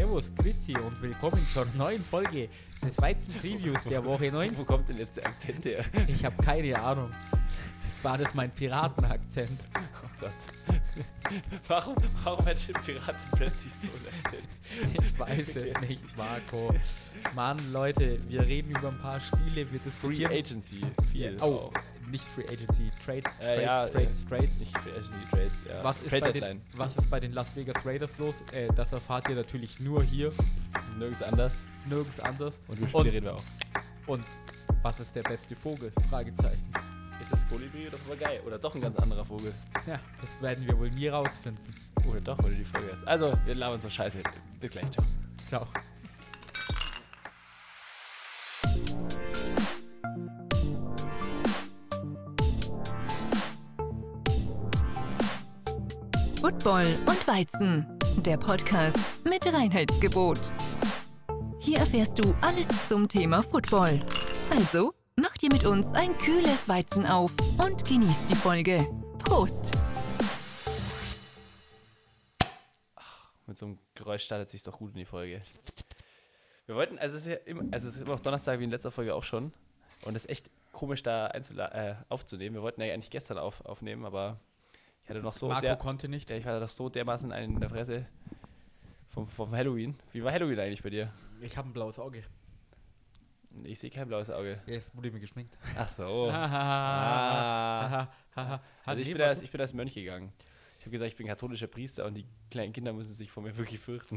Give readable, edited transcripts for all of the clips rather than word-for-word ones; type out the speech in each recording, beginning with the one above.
Servus, grüezi und willkommen zur neuen Folge des Weizen-Previews der Woche 9. Wo kommt denn jetzt der Akzent her? Ich habe keine Ahnung. War das mein Piratenakzent? Oh Gott. Warum hat der Piraten plötzlich so einen Akzent? Ich weiß es nicht, Marco. Mann, Leute, wir reden über ein paar Spiele, wir Free diskutieren... Agency. Viel. Oh, nicht Free Agency, Trades. Nicht Free Agency, Trades, ja. Was ist bei den Las Vegas Raiders los? Das erfahrt ihr natürlich nur hier. Nirgends anders. Nirgends anders. Und über Spiele reden wir auch. Und was ist der beste Vogel? Fragezeichen. Ist das Kolibri oder Papagei? Oder doch ein ganz anderer Vogel? Ja, das werden wir wohl nie rausfinden. Oder doch, weil du die Folge hast. Also, wir labern so scheiße. Bis gleich, ciao. Ciao. Football und Weizen, der Podcast mit Reinheitsgebot. Hier erfährst du alles zum Thema Football. Also, mach dir mit uns ein kühles Weizen auf und genieß die Folge. Prost! Mit so einem Geräusch startet es sich doch gut in die Folge. Wir wollten, es ist immer noch Donnerstag wie in letzter Folge auch schon. Und es ist echt komisch, da aufzunehmen. Wir wollten ja eigentlich gestern aufnehmen, aber ich hatte noch so... Marco konnte nicht. Ja, ich hatte doch so dermaßen einen in der Fresse vom Halloween. Wie war Halloween eigentlich bei dir? Ich habe ein blaues Auge. Ich sehe kein blaues Auge. Ja, jetzt wurde mir geschminkt. Ach so. Also ich bin als Mönch gegangen. Ich habe gesagt, ich bin katholischer Priester und die kleinen Kinder müssen sich vor mir wirklich fürchten.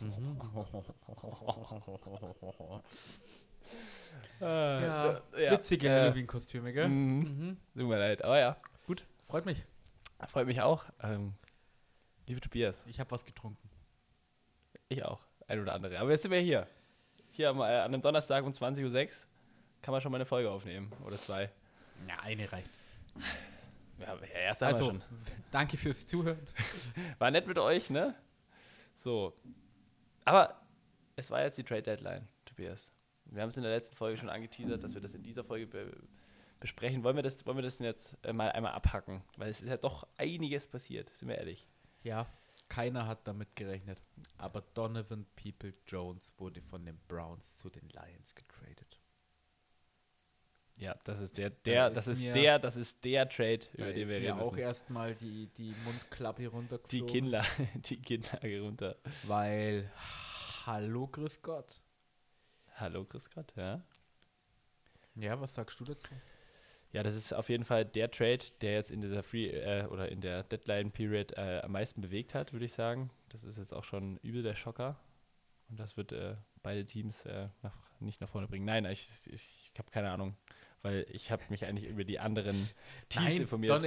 Witzige Halloween-Kostüme, gell? Tut mir leid, aber ja, gut. Freut mich. Freut mich auch. Liebe Tobias. Ich habe was getrunken. Ich auch. Ein oder andere. Aber jetzt sind wir hier. Hier an einem Donnerstag um 20:06 Uhr kann man schon mal eine Folge aufnehmen. Oder zwei. Ja, eine reicht. Ja, erst haben wir schon. Danke fürs Zuhören. War nett mit euch, ne? So. Aber es war jetzt die Trade Deadline, Tobias. Wir haben es in der letzten Folge schon angeteasert, dass wir das in dieser Folge besprechen. Wollen wir das denn jetzt mal einmal abhacken? Weil es ist ja doch einiges passiert, sind wir ehrlich. Ja, keiner hat damit gerechnet. Aber Donovan Peoples-Jones wurde von den Browns zu den Lions getradet. Ja, das ist der Trade, über den wir reden müssen. Auch erstmal die Mundklappe runtergeflogen. Die Kinnlage runter. Weil, hallo, grüß Gott. Hallo, grüß Gott, ja. Ja, was sagst du dazu? Ja, das ist auf jeden Fall der Trade, der jetzt in dieser oder in der Deadline-Period am meisten bewegt hat, würde ich sagen. Das ist jetzt auch schon übel der Schocker. Und das wird beide Teams nicht nach vorne bringen. Nein, ich habe keine Ahnung. Weil ich habe mich eigentlich über die anderen Teams informiert.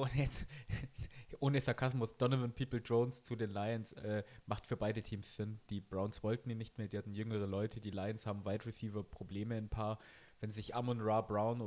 Ohne Sarkasmus, Donovan Peoples-Jones zu den Lions macht für beide Teams Sinn. Die Browns wollten ihn nicht mehr, die hatten jüngere Leute. Die Lions haben Wide Receiver Probleme ein paar. Wenn sich Amon-Ra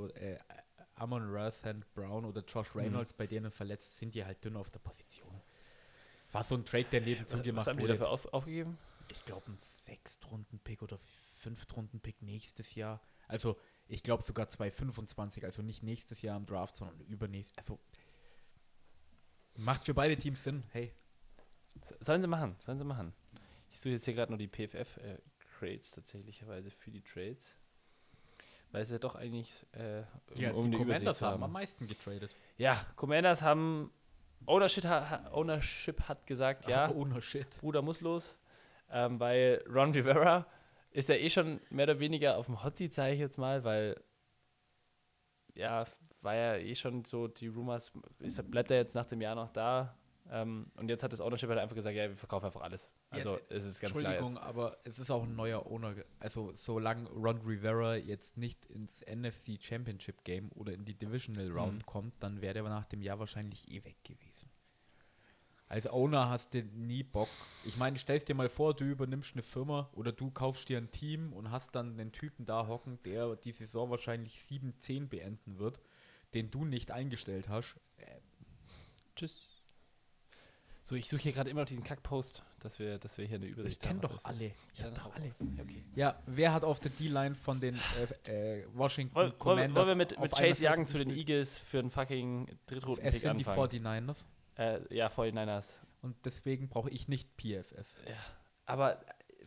St. Brown oder Josh Reynolds bei denen verletzt, sind die halt dünn auf der Position. War so ein Trade, der nebenzu gemacht wurde. Was haben die dafür aufgegeben? Ich glaube, ein 6-Runden-Pick oder 5-Runden-Pick nächstes Jahr. Also, ich glaube sogar 2025, also nicht nächstes Jahr im Draft, sondern übernächstes. Also, macht für beide Teams Sinn, hey. Sollen sie machen. Ich suche jetzt hier gerade nur die PFF-Crates tatsächlicherweise für die Trades. Weil es ja doch eigentlich die Commanders haben am meisten getradet. Ja, Commanders haben Ownership hat gesagt, ja. Ownership. Bruder muss los. Weil Ron Rivera ist ja eh schon mehr oder weniger auf dem Hot Seat, sage ich jetzt mal, weil ja, war ja eh schon so, die Rumors, bleibt er jetzt nach dem Jahr noch da? Und jetzt hat das Ownership halt einfach gesagt, ja, wir verkaufen einfach alles. Also ja, es ist ganz klar jetzt. Entschuldigung, aber es ist auch ein neuer Owner. Also solange Ron Rivera jetzt nicht ins NFC Championship Game oder in die Divisional Round kommt, dann wäre er nach dem Jahr wahrscheinlich eh weg gewesen. Als Owner hast du nie Bock. Ich meine, stellst dir mal vor, du übernimmst eine Firma oder du kaufst dir ein Team und hast dann einen Typen da hocken, der die Saison wahrscheinlich 7-10 beenden wird, den du nicht eingestellt hast. Tschüss. So, ich suche hier gerade immer noch diesen Kack-Post, dass wir hier eine Übersicht haben. Ich kenne doch alle. Ich habe doch alle. Ja, okay. Ja, wer hat auf der D-Line von den Washington Commanders... Wollen wir mit Chase Young zu den Eagles für einen fucking Drittrunden-Pick anfangen? Es sind die 49ers. Ja, 49ers. Und deswegen brauche ich nicht PFF. Ja, aber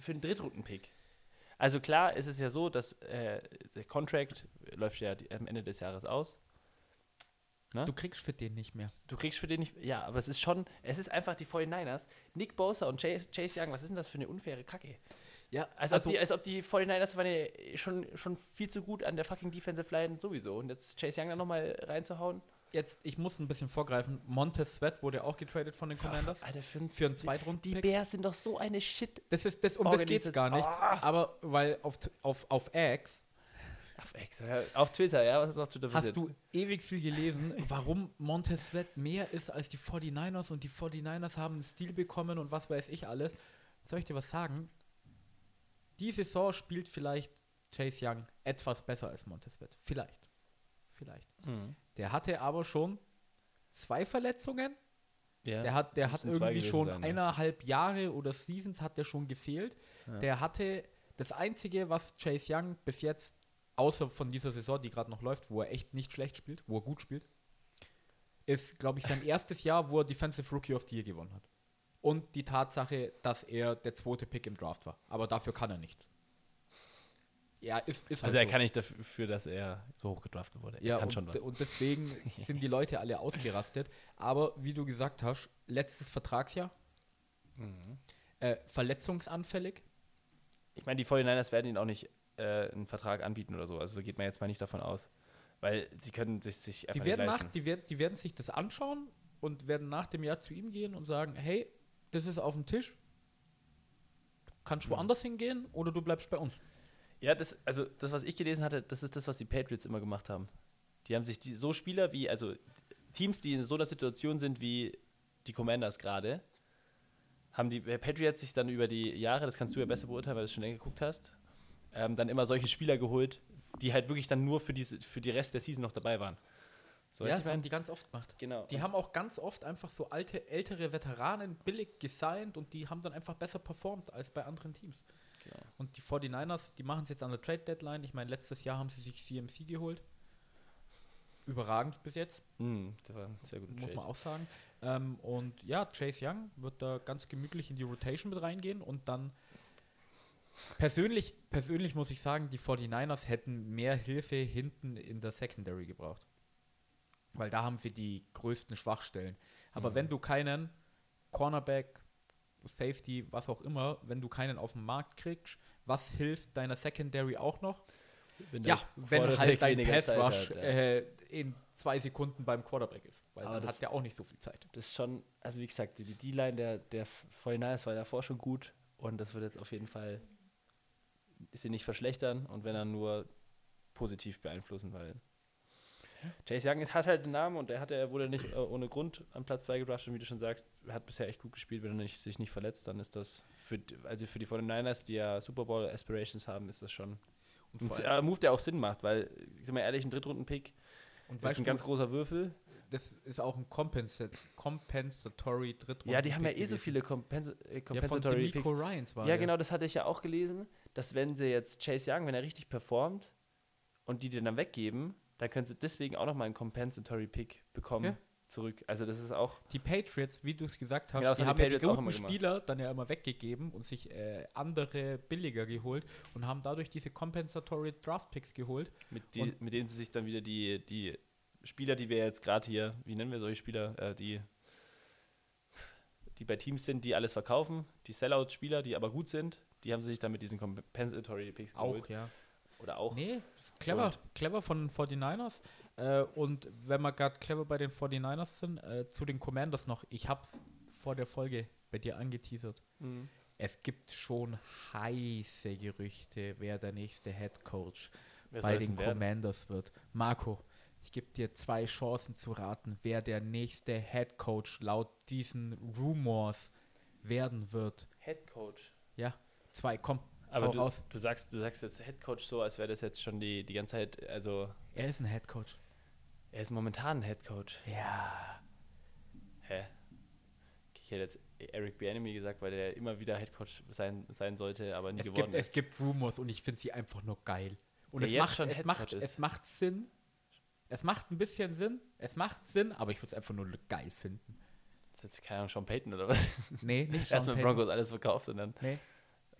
einen Drittrunden-Pick. Also klar, ist es ja so, dass der Contract läuft ja am Ende des Jahres aus. Ne? Du kriegst für den nicht mehr. Du kriegst für den nicht, ja, aber es ist einfach die 49ers. Nick Bosa und Chase Young, was ist denn das für eine unfaire Kacke? Ja, Als ob die 49ers waren ja schon viel zu gut an der fucking Defensive Line sowieso. Und jetzt Chase Young da nochmal reinzuhauen. Jetzt, ich muss ein bisschen vorgreifen. Montez Sweat wurde auch getradet von den Commanders. Alter, für einen Zweitrunden-Pick. Die Bears sind doch so eine Shit. Das geht's gar nicht. Aber weil auf X, Auf Twitter, ja, was ist auf Twitter hast passiert? du ewig viel gelesen, warum Montez Sweat mehr ist als die 49ers und die 49ers haben einen Stil bekommen und was weiß ich alles. Soll ich dir was sagen? Die Saison spielt vielleicht Chase Young etwas besser als Montez Sweat. Vielleicht. Mhm. Der hatte aber schon 2 Verletzungen. Ja, Der hat müssen 2 irgendwie gewesen schon sein, ja. 1,5 Jahre oder Seasons hat der schon gefehlt. Ja. Der hatte das Einzige, was Chase Young bis jetzt, außer von dieser Saison, die gerade noch läuft, wo er echt nicht schlecht spielt, wo er gut spielt, ist, glaube ich, sein erstes Jahr, wo er Defensive Rookie of the Year gewonnen hat. Und die Tatsache, dass er der 2. Pick im Draft war. Aber dafür kann er nichts. Ja, ist Also halt er so. kann nicht dafür, dass er so hoch gedraftet wurde. Er Ja, kann und, schon was. und deswegen sind die Leute alle ausgerastet. Aber wie du gesagt hast, letztes Vertragsjahr, verletzungsanfällig. Ich meine, die 49ers werden ihn auch nicht einen Vertrag anbieten oder so. Also so geht man jetzt mal nicht davon aus. Weil sie können sich einfach Die nicht werden, leisten. die werden sich das anschauen und werden nach dem Jahr zu ihm gehen und sagen, hey, das ist auf dem Tisch. Du kannst woanders hingehen oder du bleibst bei uns. Ja, das, was ich gelesen hatte, das ist das, was die Patriots immer gemacht haben. Die haben sich so Spieler wie, also Teams, die in so einer Situation sind wie die Commanders gerade, haben die Patriots sich dann über die Jahre, das kannst du ja besser beurteilen, weil du es schon länger geguckt hast, dann immer solche Spieler geholt, die halt wirklich dann nur für die Rest der Season noch dabei waren. So, Ja, weißt du, das haben die ganz oft gemacht. genau. Die haben auch ganz oft einfach so ältere Veteranen billig gesigned und die haben dann einfach besser performt als bei anderen Teams. Genau. Und die 49ers, die machen es jetzt an der Trade-Deadline. Ich meine, letztes Jahr haben sie sich CMC geholt. Überragend bis jetzt, Das war ein sehr guter muss Trade. man auch sagen. Und ja, Chase Young wird da ganz gemütlich in die Rotation mit reingehen und dann persönlich muss ich sagen, die 49ers hätten mehr Hilfe hinten in der Secondary gebraucht. Weil da haben sie die größten Schwachstellen. Aber wenn du keinen Cornerback, Safety, was auch immer, wenn du keinen auf den Markt kriegst, was hilft deiner Secondary auch noch? Wenn Ja, wenn halt dein weniger Pass Zeit Rush hat, ja. In 2 Sekunden beim Quarterback ist. Weil Aber dann das- hat der auch nicht so viel Zeit. Das ist schon, also wie gesagt, die D-Line der 49ers war davor schon gut und das wird jetzt auf jeden Fall sie nicht verschlechtern und wenn dann nur positiv beeinflussen, weil Chase Young hat halt einen Namen und er wurde nicht ohne Grund an Platz 2 gedraftet und wie du schon sagst, hat bisher echt gut gespielt, wenn er sich nicht verletzt, dann ist das für die 49ers, die ja Super Bowl Aspirations haben, ist das schon ein Move, der auch Sinn macht, weil, ich sag mal ehrlich, ein Drittrunden-Pick Und das ist ein ganz großer Würfel. das ist auch ein compensatory Drittrunden. Ja, die haben ja eh so viele Compensatory Picks. Ryans war Ja, genau, das hatte ich ja auch gelesen, dass wenn sie jetzt Chase Young, wenn er richtig performt und die den dann weggeben, dann können sie deswegen auch nochmal einen Compensatory Pick bekommen Ja. zurück. Also das ist auch, Die Patriots, wie du es gesagt hast, Genau, das die haben haben die ja die Patriots auch guten immer gemacht. Spieler dann ja immer weggegeben und sich andere billiger geholt und haben dadurch diese compensatory Draft Picks geholt. mit denen sie sich dann wieder die Spieler, die wir jetzt gerade hier, wie nennen wir solche Spieler, die bei Teams sind, die alles verkaufen, die Sellout-Spieler, die aber gut sind, die haben sie sich dann mit diesen Compensatory Picks geholt. Auch, ja. Oder auch. Nee, ist clever. Und- Clever von den 49ers. Und wenn wir gerade clever bei den 49ers sind, zu den Commanders noch. Ich hab's vor der Folge bei dir angeteasert. Mhm. Es gibt schon heiße Gerüchte, wer der nächste Head Coach Wer bei soll es den denn werden? Commanders wird. Marco, ich gebe dir 2 Chancen zu raten, wer der nächste Head Coach laut diesen Rumors werden wird. Head Coach. Ja, 2, komm, Aber hau du, raus. du sagst jetzt Head Coach so, als wäre das jetzt schon die ganze Zeit, also Er ist ein Head Coach. er ist momentan ein Head Coach. Ja. Hä? Ich hätte jetzt Eric Bieniemy gesagt, weil der immer wieder Head Coach sein sollte, aber nie geworden Es ist. gibt Rumors und ich finde sie einfach nur geil. Und Der es jetzt macht, schon es, Head macht, Coach ist. es macht Sinn. Es macht ein bisschen Sinn. Es macht Sinn, aber ich würde es einfach nur geil finden. Das ist jetzt keine Ahnung, Sean Payton oder was? Nee, nicht Sean Erstmal Payton. Broncos alles verkauft und dann. Nee.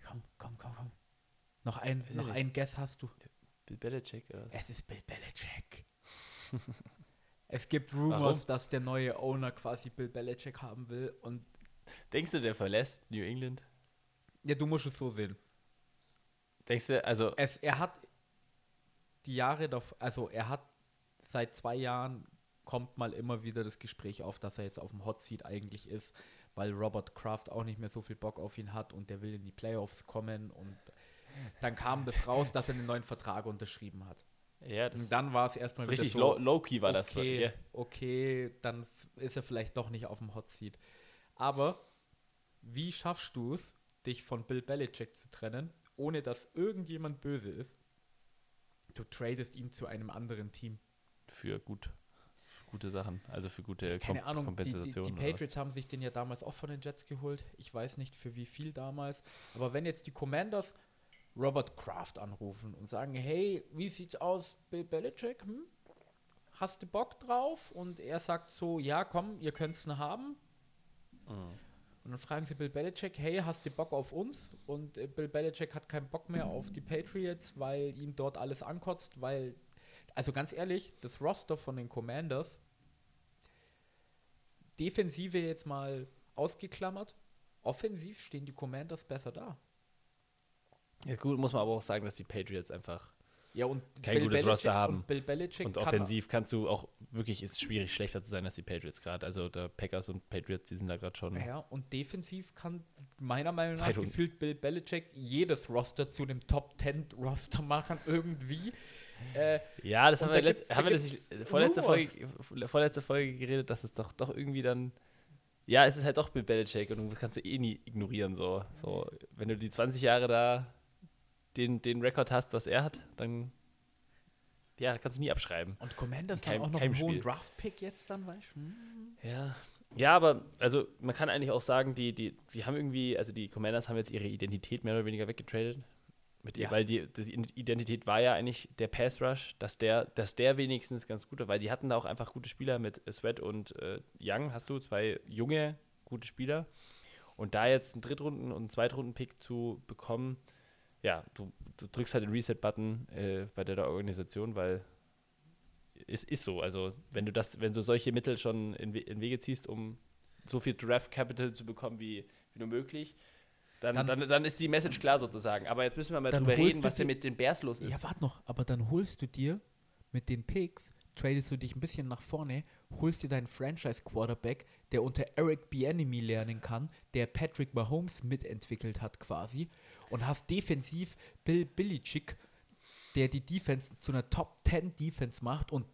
Komm. Noch ein Guess hast du. Bill Belichick oder was? Es ist Bill Belichick. Es gibt Rumors, dass der neue Owner quasi Bill Belichick haben will. Und Denkst du, der verlässt New England? ja, du musst es so sehen. Denkst du, also... Er hat die Jahre davor, also er hat seit 2 Jahren kommt mal immer wieder das Gespräch auf, dass er jetzt auf dem Hot Seat eigentlich ist, weil Robert Kraft auch nicht mehr so viel Bock auf ihn hat und der will in die Playoffs kommen und dann kam das raus, dass er einen neuen Vertrag unterschrieben hat. Ja, das Und dann war es erstmal ist wieder richtig so, low-key war das. okay, Ja. okay, dann ist er vielleicht doch nicht auf dem Hot Seat. Aber wie schaffst du es, dich von Bill Belichick zu trennen, ohne dass irgendjemand böse ist? Du tradest ihn zu einem anderen Team. Für gute Sachen, also für gute Keine Ahnung, die Kompensation. Patriots haben sich den ja damals auch von den Jets geholt. Ich weiß nicht, für wie viel damals. Aber wenn jetzt die Commanders Robert Kraft anrufen und sagen, hey, wie sieht's aus, Bill Belichick? Hast du Bock drauf? Und er sagt so, ja, komm, ihr könnt's noch haben. Und dann fragen sie Bill Belichick, hey, hast du Bock auf uns? Und Bill Belichick hat keinen Bock mehr auf die Patriots, weil ihn dort alles ankotzt, weil, also ganz ehrlich, das Roster von den Commanders, Defensive jetzt mal ausgeklammert, offensiv stehen die Commanders besser da. Ja, gut, muss man aber auch sagen, dass die Patriots einfach Ja, und kein gutes Roster haben. Und Bill Belichick und offensiv kannst du auch wirklich, ist schwierig, schlechter zu sein als die Patriots gerade. Also der Packers und Patriots, die sind da gerade schon. Ja, und defensiv kann meiner Meinung nach Weit unten. gefühlt Bill Belichick jedes Roster zu einem Top-10-Roster machen, irgendwie. Ja, das und haben wir, da gibt's vorletzte Folge geredet, dass es doch irgendwie dann. Ja, es ist halt doch Bill Belichick und du kannst du eh nie ignorieren. So, wenn du die 20 Jahre da den Rekord hast, was er hat, dann ja, kannst du nie abschreiben. Und Commanders Kein- haben auch noch kein einen hohen Spiel. Draft-Pick jetzt dann, weißt du? Ja, aber also man kann eigentlich auch sagen, die haben irgendwie, also die Commanders haben jetzt ihre Identität mehr oder weniger weggetradet. Ja. Weil die Identität war ja eigentlich der Pass Rush, dass der wenigstens ganz gut war, weil die hatten da auch einfach gute Spieler mit Sweat und Young, hast du 2 junge, gute Spieler. Und da jetzt einen Drittrunden- und einen Zweitrunden-Pick zu bekommen, ja, du drückst halt den Reset-Button bei der Organisation, weil es ist so. Also wenn du solche Mittel schon in Wege ziehst, um so viel Draft-Capital zu bekommen wie nur möglich, dann ist die Message klar sozusagen. Aber jetzt müssen wir mal Dann drüber holst reden, du was denn mit den Bears los ist. Ja, warte noch, aber dann holst du dir mit den Picks, tradest du dich ein bisschen nach vorne, holst dir deinen Franchise-Quarterback, der unter Eric Bieniemy lernen kann, der Patrick Mahomes mitentwickelt hat quasi, und hast defensiv Bill Belichick, der die Defense zu einer Top-10-Defense macht und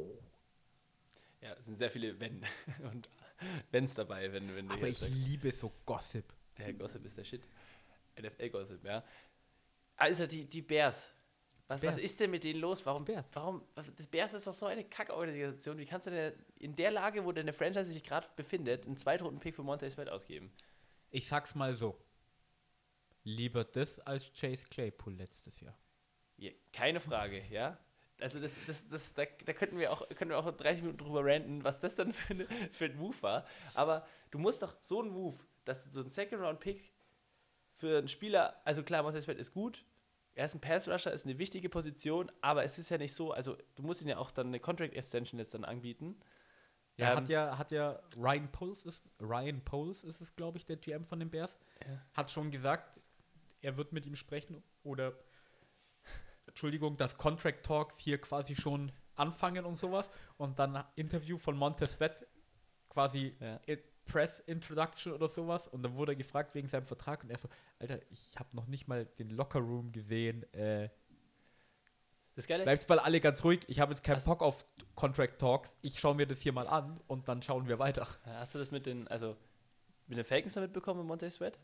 Ja, es sind sehr viele Wenn und Wenns dabei, wenn du aber jetzt ich sagst, liebe so Gossip. der Gossip ist der Shit. NFL-Gossip, ja. Also die Bears. Was ist denn mit denen los? Warum? Das Bears ist doch so eine Kackorganisation. Wie kannst du denn in der Lage, wo deine Franchise sich gerade befindet, einen Zweitrunden-Pick für Montez Sweat ausgeben? Ich sag's mal so. Lieber das als Chase Claypool letztes Jahr. Ja, keine Frage, ja. Also da könnten wir auch 30 Minuten drüber ranten, was das dann für ein Move war. Aber du musst doch so einen Move, dass du so einen Second-Round-Pick für einen Spieler, also klar, Montez Sweat ist gut, er ist ein Pass-Rusher, ist eine wichtige Position, aber es ist ja nicht so, also du musst ihn ja auch dann eine Contract-Extension jetzt dann anbieten. Ja, hat ja Ryan Poles ist es, glaube ich, der GM von den Bears, hat schon gesagt, er wird mit ihm sprechen oder Entschuldigung, dass Contract Talks hier quasi schon anfangen und sowas und dann Interview von Montez Sweat quasi Press Introduction oder sowas und dann wurde er gefragt wegen seinem Vertrag und er so, Alter, ich habe noch nicht mal den Locker Room gesehen, Das Geile, bleibt mal alle ganz ruhig, ich habe jetzt keinen Bock auf Contract Talks, ich schaue mir das hier mal an und dann schauen wir weiter. hast du das mit den Falcons damit bekommen mit Montez Sweat?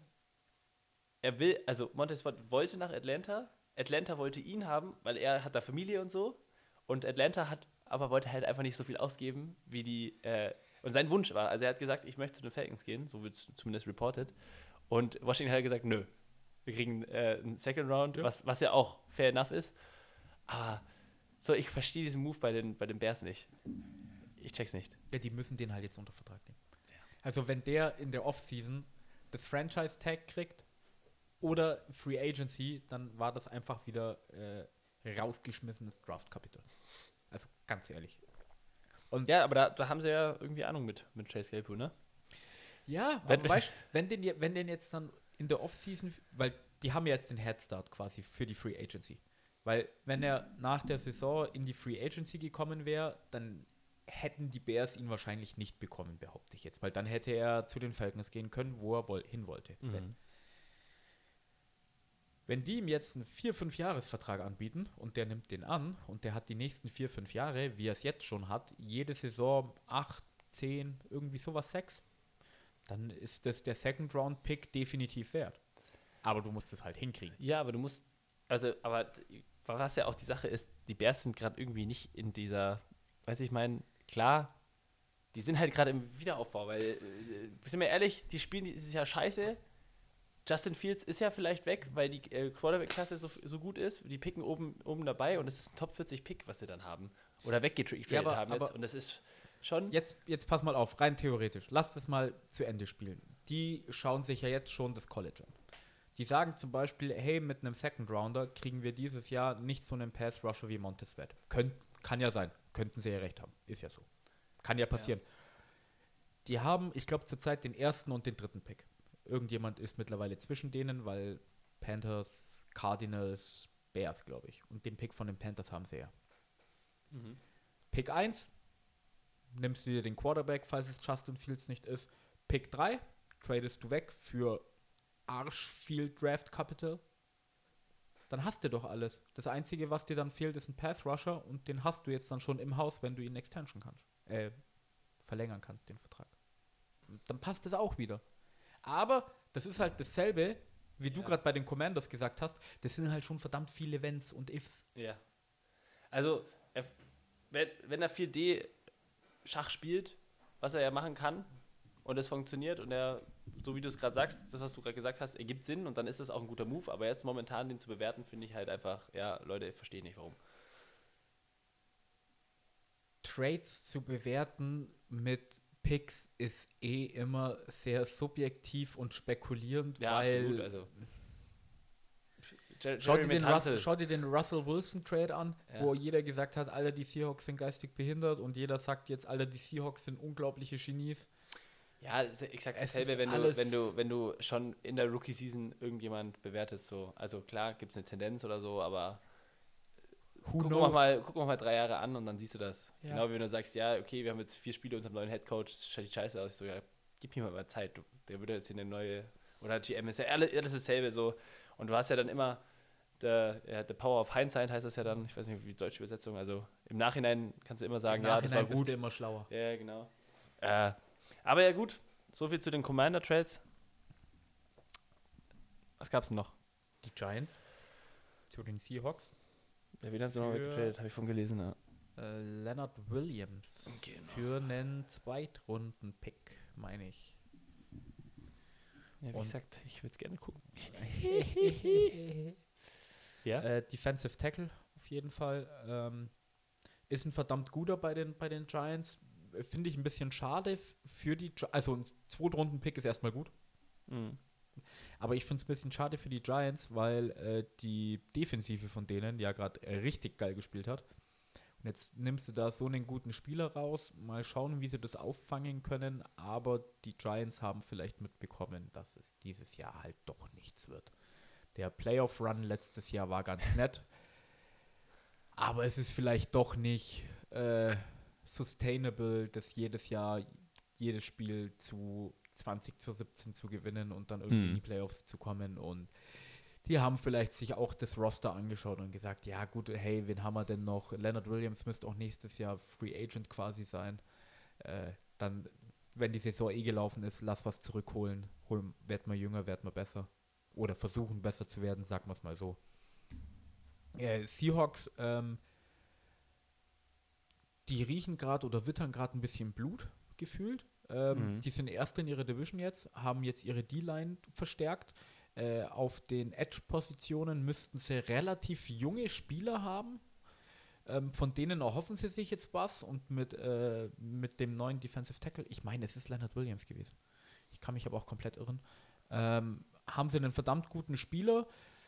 Montez Sweat wollte nach Atlanta wollte ihn haben, weil er hat da Familie und so und Atlanta wollte halt einfach nicht so viel ausgeben, wie und sein Wunsch war, also er hat gesagt, ich möchte zu den Falcons gehen, so wird es zumindest reported und Washington hat gesagt, nö, wir kriegen einen Second Round, was ja auch fair enough ist, aber so, ich verstehe diesen Move bei den Bears nicht. Ich check's nicht. Ja, die müssen den halt jetzt unter Vertrag nehmen. Also wenn der in der Offseason das Franchise-Tag kriegt, oder Free Agency, dann war das einfach wieder rausgeschmissenes Draft-Kapital. Also ganz ehrlich. Und Ja, aber da haben sie ja irgendwie Ahnung mit Chase Claypool, ne? ja, Wenn- aber weißt, wenn den jetzt dann in der Offseason, weil die haben ja jetzt den Headstart quasi für die Free Agency. Weil wenn er nach der Saison in die Free Agency gekommen wäre, dann hätten die Bears ihn wahrscheinlich nicht bekommen, behaupte ich jetzt. Weil dann hätte er zu den Falcons gehen können, wo er hin wollte. Wenn die ihm jetzt einen 4-5-Jahres-Vertrag anbieten und der nimmt den an und der hat die nächsten 4-5 Jahre, wie er es jetzt schon hat, jede Saison 8, 10, irgendwie sowas 6, dann ist das der Second-Round-Pick definitiv wert. Aber du musst es halt hinkriegen. Ja, aber du musst, also, aber was ja auch die Sache ist, die Bears sind gerade irgendwie nicht in dieser, ich meine, klar, die sind halt gerade im Wiederaufbau, weil, sind wir ehrlich, die spielen dieses Jahr scheiße. Justin Fields ist ja vielleicht weg, weil die Quarterback-Klasse so gut ist. Die picken oben dabei und es ist ein Top 40 Pick, was sie dann haben. Oder weggetradet Ja, haben jetzt. Und das ist schon. Jetzt pass mal auf, rein theoretisch. Lass das mal zu Ende spielen. Die schauen sich ja jetzt schon das College an. Die sagen zum Beispiel, hey, mit einem Second Rounder kriegen wir dieses Jahr nicht so einen Pass-Rusher wie Montez Sweat. Kann ja sein. Könnten sie ja recht haben. Ist ja so. Kann ja passieren. Ja. Die haben, ich glaube, zurzeit den ersten und den dritten Pick. Irgendjemand ist mittlerweile zwischen denen, weil Panthers, Cardinals, Bears, glaube ich. Und den Pick von den Panthers haben sie ja. Pick 1, nimmst du dir den Quarterback, falls es Justin Fields nicht ist. Pick 3, tradest du weg für viel Draft Capital. Dann hast du doch alles. Das Einzige, was dir dann fehlt, ist ein Pass Rusher und den hast du jetzt dann schon im Haus, wenn du ihn Extension kannst. Verlängern kannst, den Vertrag. Und dann passt es auch wieder. Aber das ist halt dasselbe, wie du gerade bei den Commanders gesagt hast. Das sind halt schon verdammt viele Wenns und Ifs. Ja. Also, wenn er 4D-Schach spielt, was er ja machen kann, und es funktioniert und er, so wie du es gerade sagst, das, was du gerade gesagt hast, ergibt Sinn und dann ist das auch ein guter Move. Aber jetzt momentan den zu bewerten, finde ich halt einfach, ja, Leute, ich verstehe nicht, warum. Trades zu bewerten mit Picks ist immer sehr subjektiv und spekulierend, ja, weil absolut, also schau dir den Russell Wilson Trade an, wo jeder gesagt hat, Alter, die Seahawks sind geistig behindert und jeder sagt jetzt, Alter, die Seahawks sind unglaubliche Genies. Ja, ich sag dasselbe, wenn du schon in der Rookie-Season irgendjemand bewertest, so. Also klar, gibt es eine Tendenz oder so, aber gucken wir mal 3 Jahre an und dann siehst du das. Ja. Genau wie wenn du sagst, ja, okay, wir haben jetzt 4 Spiele unter dem neuen Headcoach, das schaut scheiße aus. So, ja, gib mir mal Zeit, der würde jetzt hier eine neue, oder GM ist ja alles dasselbe so. Und du hast ja dann immer the Power of Hindsight heißt das ja dann, ich weiß nicht, wie die deutsche Übersetzung, also im Nachhinein kannst du immer sagen, ja, das war gut. Bist du immer schlauer. Ja, genau. Aber ja gut, so viel zu den Commander-Trades. Was gab's denn noch? Die Giants zu den Seahawks. Ja, wen hast du noch weggetradet? Habe ich von gelesen, ja. Leonard Williams für einen Zweitrunden-Pick, meine ich. Ja, wie gesagt, ich würde es gerne gucken. Ja? Defensive Tackle auf jeden Fall. Ist ein verdammt guter bei den Giants. Finde ich ein bisschen schade für die also ein Zweitrunden-Pick ist erstmal gut. Mhm. Aber ich finde es ein bisschen schade für die Giants, weil die Defensive von denen ja gerade richtig geil gespielt hat. Und jetzt nimmst du da so einen guten Spieler raus. Mal schauen, wie sie das auffangen können. Aber die Giants haben vielleicht mitbekommen, dass es dieses Jahr halt doch nichts wird. Der Playoff-Run letztes Jahr war ganz nett. Aber es ist vielleicht doch nicht sustainable, das jedes Jahr, jedes Spiel zu 20-17 zu gewinnen und dann irgendwie in die Playoffs zu kommen. Und die haben vielleicht sich auch das Roster angeschaut und gesagt, ja gut, hey, wen haben wir denn noch? Leonard Williams müsste auch nächstes Jahr Free Agent quasi sein. Dann, wenn die Saison gelaufen ist, lass was zurückholen. Werd mal jünger, werd mal besser. Oder versuchen besser zu werden, sagen wir es mal so. Seahawks, die riechen gerade oder wittern gerade ein bisschen Blut, gefühlt. Die sind Erster in ihrer Division jetzt, haben jetzt ihre D-Line verstärkt. Auf den Edge-Positionen müssten sie relativ junge Spieler haben. Von denen erhoffen sie sich jetzt was. Und mit dem neuen Defensive Tackle, ich meine, es ist Leonard Williams gewesen. Ich kann mich aber auch komplett irren. haben sie einen verdammt guten Spieler,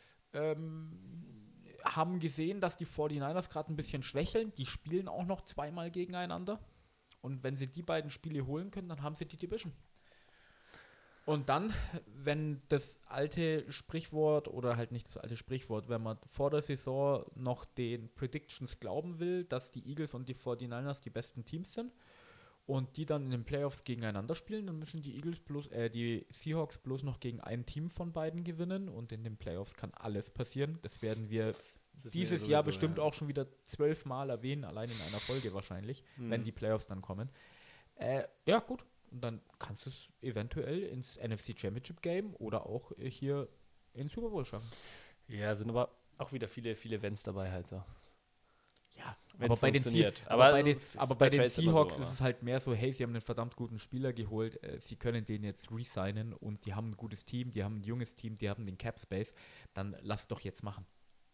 haben gesehen, dass die 49ers gerade ein bisschen schwächeln. Die spielen auch noch zweimal gegeneinander. Und wenn sie die beiden Spiele holen können, dann haben sie die Division. Und dann, wenn das alte Sprichwort, oder halt nicht das alte Sprichwort, wenn man vor der Saison noch den Predictions glauben will, dass die Eagles und die 49ers die besten Teams sind und die dann in den Playoffs gegeneinander spielen, dann müssen die Seahawks bloß noch gegen ein Team von beiden gewinnen und in den Playoffs kann alles passieren. Das werden wir dieses Jahr bestimmt auch schon wieder 12 Mal erwähnen, allein in einer Folge wahrscheinlich, wenn die Playoffs dann kommen. Ja, gut. Und dann kannst du es eventuell ins NFC Championship Game oder auch hier in Super Bowl schaffen. Ja, sind aber auch wieder viele Wenns dabei halt so. Ja, Wenn's aber bei den Seahawks ist es halt mehr so, hey, sie haben einen verdammt guten Spieler geholt, sie können den jetzt resignen und die haben ein gutes Team, die haben ein junges Team, die haben den Cap Space, dann lass doch jetzt machen.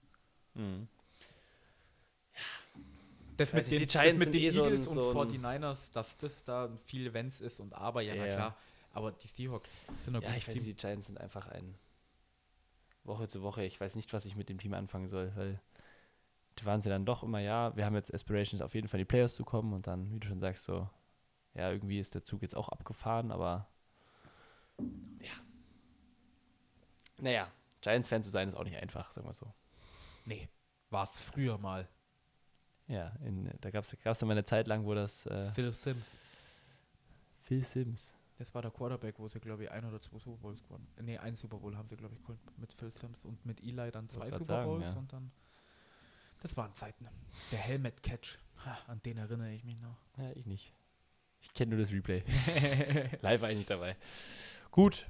Das mit den Eagles und 49ers, dass das da viel Wenns ist und aber, na klar, aber die Seahawks sind ein gutes Team. Die Giants sind einfach ein Woche zu Woche, ich weiß nicht, was ich mit dem Team anfangen soll, weil die waren sie dann doch immer, wir haben jetzt Aspirations auf jeden Fall in die Playoffs zu kommen und dann, wie du schon sagst, so, ja, irgendwie ist der Zug jetzt auch abgefahren, aber naja, Giants-Fan zu sein ist auch nicht einfach, sagen wir so. Nee, war es früher mal. Ja, da gab es ja mal eine Zeit lang, wo das Phil Simms. Phil Simms. Das war der Quarterback, wo sie, glaube ich, 1 oder 2 Super Bowls gewonnen. Nee, 1 Super Bowl haben sie, glaube ich, geholt mit Phil Simms und mit Eli dann 2 Super Bowls und dann. Das waren Zeiten. Der Helmet Catch. An den erinnere ich mich noch. Ja, ich nicht. Ich kenne nur das Replay. Live war ich nicht dabei. Gut.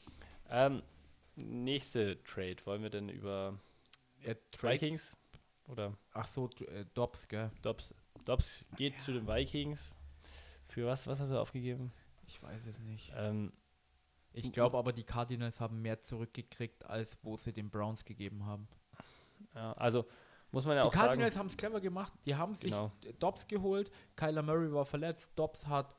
Nächste Trade. Wollen wir denn über Vikings? Oder? Ach so, Dobbs, gell? Dobbs geht zu den Vikings. Für was haben sie aufgegeben? Ich weiß es nicht. Ich glaube aber, die Cardinals haben mehr zurückgekriegt, als wo sie den Browns gegeben haben. Ja, also muss man ja auch sagen. Die Cardinals haben es clever gemacht. Die haben sich Dobbs geholt. Kyler Murray war verletzt. Dobbs hat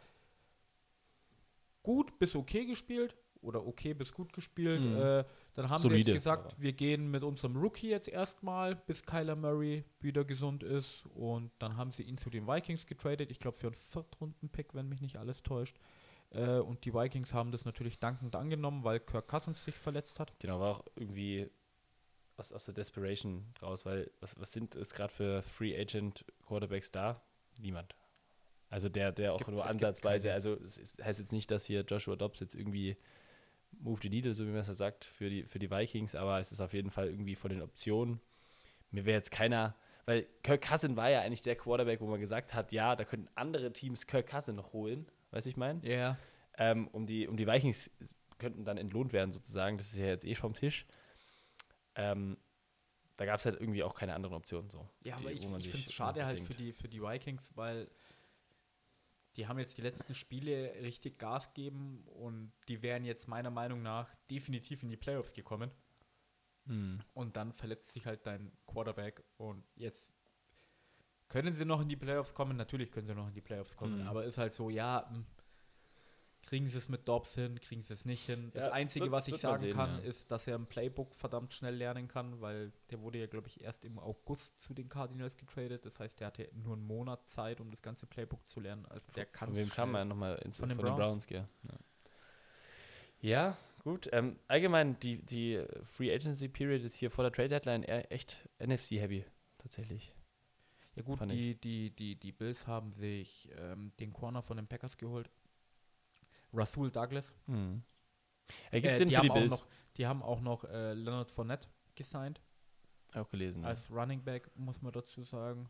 gut bis okay gespielt. Oder okay bis gut gespielt. Dann haben solide, sie jetzt gesagt, wir gehen mit unserem Rookie jetzt erstmal, bis Kyler Murray wieder gesund ist. Und dann haben sie ihn zu den Vikings getradet. Ich glaube für einen 4. Pick, wenn mich nicht alles täuscht. Und die Vikings haben das natürlich dankend angenommen, weil Kirk Cousins sich verletzt hat. Genau, war auch irgendwie aus der Desperation raus, weil was ist gerade für Free Agent Quarterbacks da? Niemand. Also der auch nur ansatzweise, also es heißt jetzt nicht, dass hier Joshua Dobbs jetzt irgendwie move the needle, so wie man es ja sagt, für die Vikings, aber es ist auf jeden Fall irgendwie von den Optionen. Mir wäre jetzt keiner, weil Kirk Cousins war ja eigentlich der Quarterback, wo man gesagt hat, ja, da können andere Teams Kirk Cousins noch holen, weißt du, ich meine? Ja. Um die Vikings könnten dann entlohnt werden sozusagen, das ist ja jetzt vom Tisch. Da gab es halt irgendwie auch keine anderen Optionen. So, ja, aber ich finde es schade halt für die Vikings, weil die haben jetzt die letzten Spiele richtig Gas gegeben und die wären jetzt meiner Meinung nach definitiv in die Playoffs gekommen. Und dann verletzt sich halt dein Quarterback und jetzt können sie noch in die Playoffs kommen. Natürlich können sie noch in die Playoffs kommen, aber ist halt so, kriegen sie es mit Dobbs hin, kriegen sie es nicht hin. Das Einzige, was ich sagen kann, ist, dass er ein Playbook verdammt schnell lernen kann, weil der wurde ja, glaube ich, erst im August zu den Cardinals getradet. Das heißt, der hatte nur einen Monat Zeit, um das ganze Playbook zu lernen. Also der kann von wem kam er nochmal? Von den Browns. Ja, gut. Allgemein, die Free Agency Period ist hier vor der Trade Deadline echt NFC-heavy, tatsächlich. Ja gut, die Bills haben sich den Corner von den Packers geholt. Rasul Douglas. Ergibt Sinn für die Bills. Die haben auch noch Leonard Fournette gesigned. Auch gelesen. Als Running Back, muss man dazu sagen.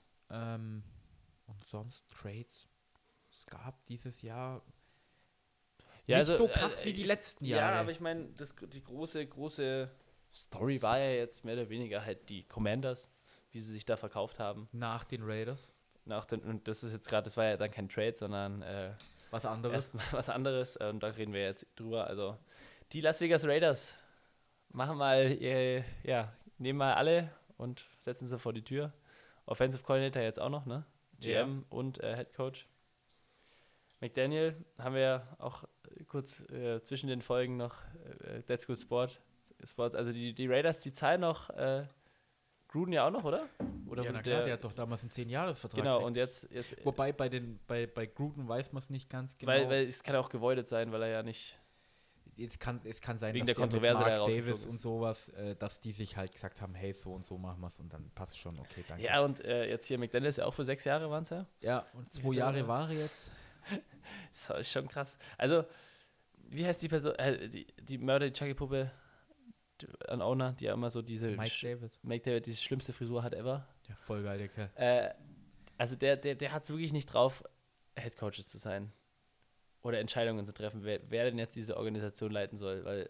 Und sonst Trades. Es gab dieses Jahr nicht so krass wie die letzten Jahre. Ja, aber ich meine, die große Story war ja jetzt mehr oder weniger halt die Commanders, wie sie sich da verkauft haben. Nach den Raiders. Und das ist jetzt gerade, das war ja dann kein Trade, sondern was anderes. Erstmal was anderes. Und da reden wir jetzt drüber. Also die Las Vegas Raiders nehmen mal alle und setzen sie vor die Tür. Offensive Coordinator jetzt auch noch, ne? GM und Head Coach. McDaniel haben wir ja auch kurz zwischen den Folgen noch That's Good Sports. Also die Raiders, die zahlen noch Gruden ja auch noch, oder? Oder Ja, na klar, der hat doch damals einen 10-Jahres-Vertrag. Genau, und jetzt Wobei bei Gruden weiß man es nicht ganz genau. weil es kann ja auch gewoidet sein, weil er ja nicht... Es kann sein, wegen dass der Kontroverse, mit der Mark rausgeflogen Davis ist. und sowas, dass die sich halt gesagt haben, hey, so und so machen wir es und dann passt schon, okay, danke. Ja, und jetzt hier McDaniels ja auch für 6 Jahre waren es ja. Ja, und 2 Jahre war er jetzt. Das ist schon krass. Also, wie heißt die Person, die Mörder, die Chucky-Puppe, ein Owner, die ja immer so diese... Mike David, die schlimmste Frisur hat ever. Ja, voll geil, der Kerl. Also der hat es wirklich nicht drauf, Headcoaches zu sein. Oder Entscheidungen zu treffen, wer denn jetzt diese Organisation leiten soll. Weil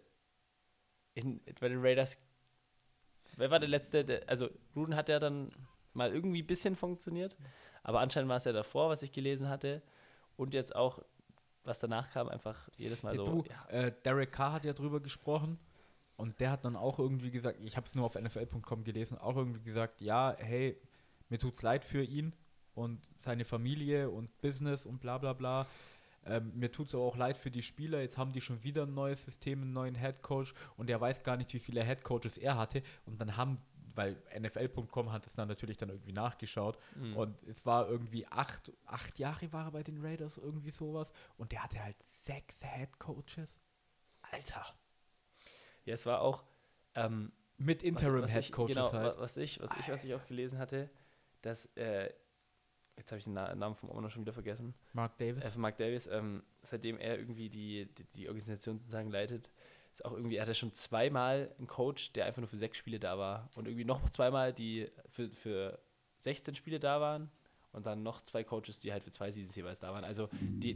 bei den Raiders, wer war der Letzte? Also Gruden hat ja dann mal irgendwie ein bisschen funktioniert, aber anscheinend war es ja davor, was ich gelesen hatte. Und jetzt auch, was danach kam, einfach jedes Mal so. Derek Carr hat ja drüber gesprochen und der hat dann auch irgendwie gesagt, ich habe es nur auf NFL.com gelesen, auch irgendwie gesagt, ja, hey, mir tut's leid für ihn und seine Familie und Business und bla bla bla. Mir tut es aber auch leid für die Spieler. Jetzt haben die schon wieder ein neues System, einen neuen Headcoach und er weiß gar nicht, wie viele Headcoaches er hatte. Und dann weil NFL.com hat es dann natürlich dann irgendwie nachgeschaut und es war irgendwie 8 Jahre war er bei den Raiders, irgendwie sowas. Und der hatte halt 6 Headcoaches. Alter. Ja, es war auch mit Interim-Headcoaches genau, halt. Was ich auch gelesen hatte, dass jetzt habe ich den Namen vom Owner schon wieder vergessen. Mark Davis. Seitdem er irgendwie die Organisation sozusagen leitet, ist auch irgendwie, er hatte schon 2-mal einen Coach, der einfach nur für 6 Spiele da war und irgendwie noch 2-mal, die für 16 Spiele da waren und dann noch 2 Coaches, die halt für 2 Seasons jeweils da waren. Also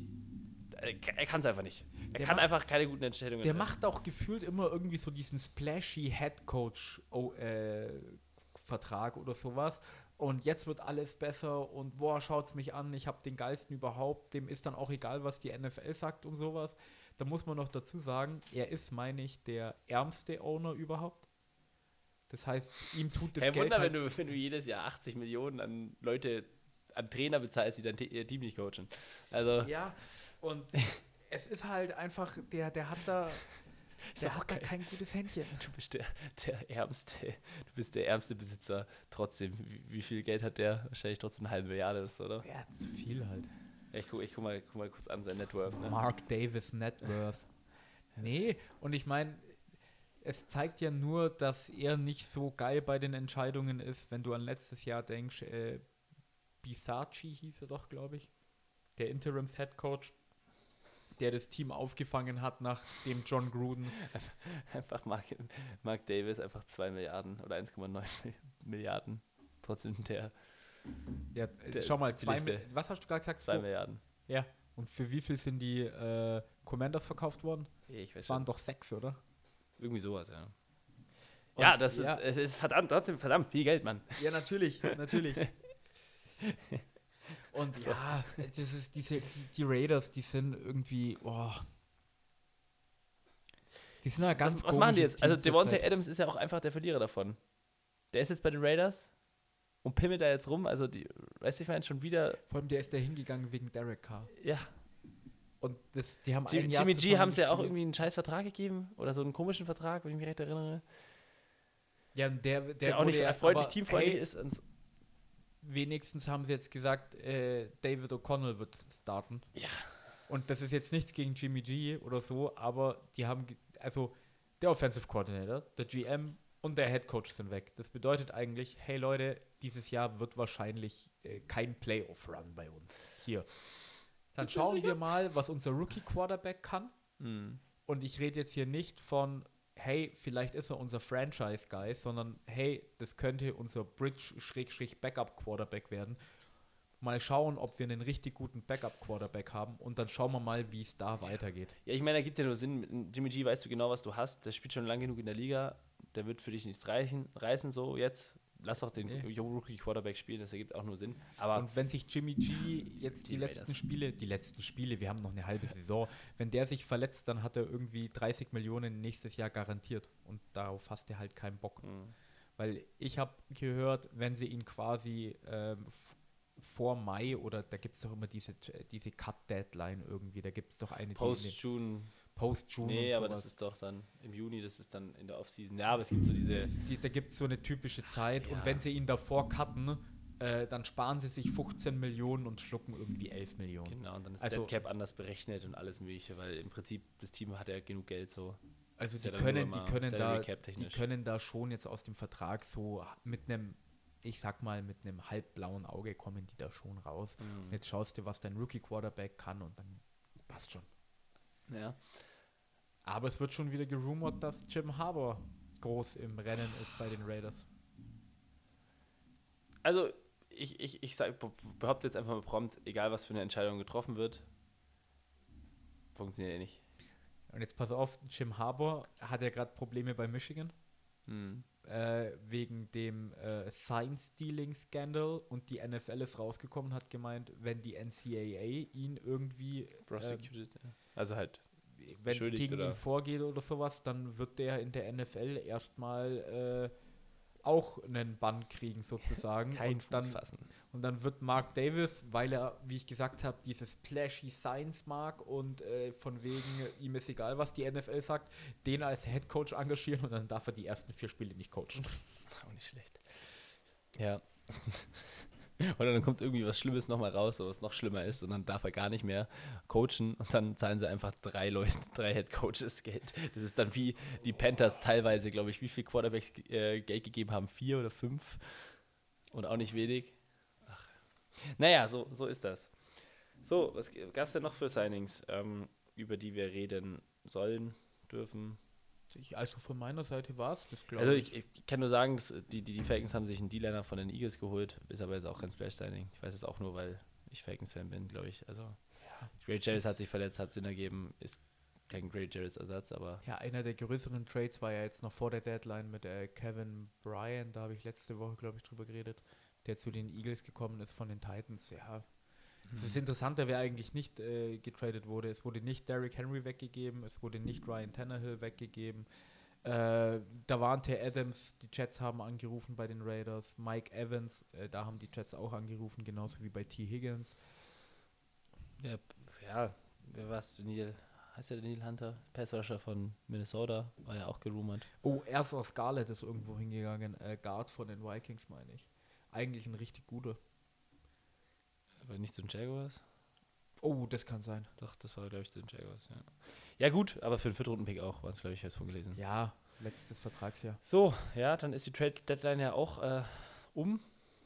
er kann es einfach nicht. Er kann einfach keine guten Entscheidungen Der treffen. macht auch gefühlt immer irgendwie so diesen splashy Headcoach Vertrag oder sowas. Und jetzt wird alles besser und boah, schaut's mich an, ich habe den geilsten überhaupt, dem ist dann auch egal, was die NFL sagt und sowas. Da muss man noch dazu sagen, er ist, meine ich, der ärmste Owner überhaupt. Das heißt, ihm tut das Kein Geld Wunder, halt, wenn du jedes Jahr 80 Millionen an Trainer bezahlst, die dein Team nicht coachen. Also ja, und es ist halt einfach, der hat da kein gutes Händchen. Du bist der ärmste, du bist der ärmste Besitzer. Trotzdem, wie viel Geld hat der? Wahrscheinlich trotzdem 1 Milliarde oder so, oder? Ja, zu viel halt. Ja, ich guck mal kurz an, sein Net Worth. Ne? Mark Davis Net Worth. Nee, und ich meine, es zeigt ja nur, dass er nicht so geil bei den Entscheidungen ist, wenn du an letztes Jahr denkst, Bisacci hieß er doch, glaube ich, der Interims-Headcoach, der das Team aufgefangen hat, nachdem John Gruden... Einfach Mark Davis, einfach 2 Milliarden oder 1,9 Milliarden. Trotzdem schau mal, billigste. was hast du gerade gesagt? 2 Milliarden. Ja, und für wie viel sind die Commanders verkauft worden? Ich weiß Es waren schon. doch 6, oder? Irgendwie sowas, ja. Und Ja, es ist trotzdem verdammt viel Geld, Mann. Ja, natürlich. Und So. ja, das ist die Raiders, die sind irgendwie, die sind ja ganz Was machen die komisches jetzt? Also Team Devontae zurzeit. Adams ist ja auch einfach der Verlierer davon. Der ist jetzt bei den Raiders und pimmelt da jetzt rum. Also weißt du, ich meine schon wieder. Vor allem, der ist da hingegangen wegen Derek Carr. Ja, Und die haben ein Jahr Jimmy G zusammen haben sie ja auch gespielt. irgendwie einen scheiß Vertrag gegeben oder so einen komischen Vertrag, wenn ich mich recht erinnere. Ja, und der Der auch nicht wurde jetzt freundlich, aber, teamfreundlich hey, ist. Und wenigstens haben sie jetzt gesagt, David O'Connell wird starten. Ja. Und das ist jetzt nichts gegen Jimmy G oder so, aber die haben, also der Offensive Coordinator, der GM und der Head Coach sind weg. Das bedeutet eigentlich, hey Leute, dieses Jahr wird wahrscheinlich kein Playoff-Run bei uns. Hier. Dann Bist du schauen sicher? wir mal, was unser Rookie-Quarterback kann. Und ich rede jetzt hier nicht von, hey, vielleicht ist er unser Franchise-Guy, sondern hey, das könnte unser Bridge-Backup-Quarterback werden. Mal schauen, ob wir einen richtig guten Backup-Quarterback haben und dann schauen wir mal, wie es da weitergeht. Ja, ich meine, da gibt ja nur Sinn. Mit Jimmy G weißt du genau, was du hast. Der spielt schon lang genug in der Liga. Der wird für dich nichts reißen, so jetzt. Lass doch den Rookie-Quarterback spielen, das ergibt auch nur Sinn. Aber Und wenn sich Jimmy G jetzt die letzten Spiele, wir haben noch eine halbe Saison, wenn der sich verletzt, dann hat er irgendwie 30 Millionen nächstes Jahr garantiert. Und darauf hast du halt keinen Bock. Weil ich habe gehört, wenn sie ihn quasi vor Mai, oder da gibt es doch immer diese Cut-Deadline irgendwie, da gibt es doch eine, Post-June. Post-June Nee, und aber sowas. das ist doch dann im Juni, das ist dann in der Offseason. Ja, aber es gibt so diese... Da gibt es so eine typische Zeit Ja. und wenn sie ihn davor cutten, dann sparen sie sich 15 Millionen und schlucken irgendwie 11 Millionen. Genau, und dann ist Also- Dead Cap anders berechnet und alles mögliche, weil im Prinzip das Team hat ja genug Geld so. Also Ist die ja dann nur können, mal die, können Salary da, Cap die technisch. können da schon jetzt aus dem Vertrag so mit einem, ich sag mal, mit einem halbblauen Auge kommen die da schon raus. Und jetzt schaust du, was dein Rookie-Quarterback kann und dann passt schon. Ja. Aber es wird schon wieder gerumort, dass Jim Harbaugh groß im Rennen ist bei den Raiders. Also, ich behaupte jetzt einfach mal prompt, egal was für eine Entscheidung getroffen wird, funktioniert nicht. Und jetzt pass auf, Jim Harbaugh hat ja gerade Probleme bei Michigan. Wegen dem Sign-Stealing-Scandal und die NFL ist rausgekommen und hat gemeint, wenn die NCAA ihn irgendwie Prosecuted, ja. Also halt, wenn beschuldigt gegen oder- ihn vorgeht oder sowas, dann wird der in der NFL erstmal auch einen Bann kriegen sozusagen. kein und Fuß dann, fassen. und dann wird Mark Davis, weil er, wie ich gesagt habe, dieses flashy Science mag und von wegen, ihm ist egal, was die NFL sagt, den als Head Coach engagieren und dann darf er die ersten 4 Spiele nicht coachen. Auch nicht schlecht. Ja. Und dann kommt irgendwie was Schlimmes nochmal raus, was noch schlimmer ist, und dann darf er gar nicht mehr coachen und dann zahlen sie einfach 3 Head Coaches Geld. Das ist dann wie die Panthers teilweise, glaube ich, wie viel Quarterbacks Geld gegeben haben, 4 oder 5 und auch nicht wenig. Ach. Naja, so ist das. So, was gab es denn noch für Signings, über die wir reden sollen, dürfen? Also von meiner Seite war es das, glaube Also ich. ich kann nur sagen, dass die Falcons haben sich einen D-Liner von den Eagles geholt, ist aber jetzt auch kein Splash-Signing. Ich weiß es auch nur, weil ich Falcons-Fan bin, glaube ich. Also Gray Jarvis hat sich verletzt, hat Sinn ergeben, ist kein Gray Jarvis-Ersatz, aber Ja, einer der größeren Trades war ja jetzt noch vor der Deadline mit Kevin Bryant, da habe ich letzte Woche, glaube ich, drüber geredet, der zu den Eagles gekommen ist von den Titans. Ja, das Interessante wäre eigentlich nicht getradet wurde. Es wurde nicht Derrick Henry weggegeben, es wurde nicht Ryan Tannehill weggegeben. Davante Adams, die Jets haben angerufen bei den Raiders. Mike Evans, da haben die Jets auch angerufen, genauso wie bei T. Higgins. ja, wer war's? Heißt der Daniel Hunter? Passrusher von Minnesota, war ja auch gerumort. Oh, Erster Scarlett ist irgendwo hingegangen. Guard von den Vikings, meine ich. Eigentlich ein richtig guter. Aber nicht zu den Jaguars? Oh, das kann sein. Doch, das war, glaube ich, zu den Jaguars, ja. Ja gut, aber für den 4. Runden-Pick auch, war es, glaube ich, jetzt von gelesen. Ja, letztes Vertragsjahr. So, ja, dann ist die Trade-Deadline ja auch um.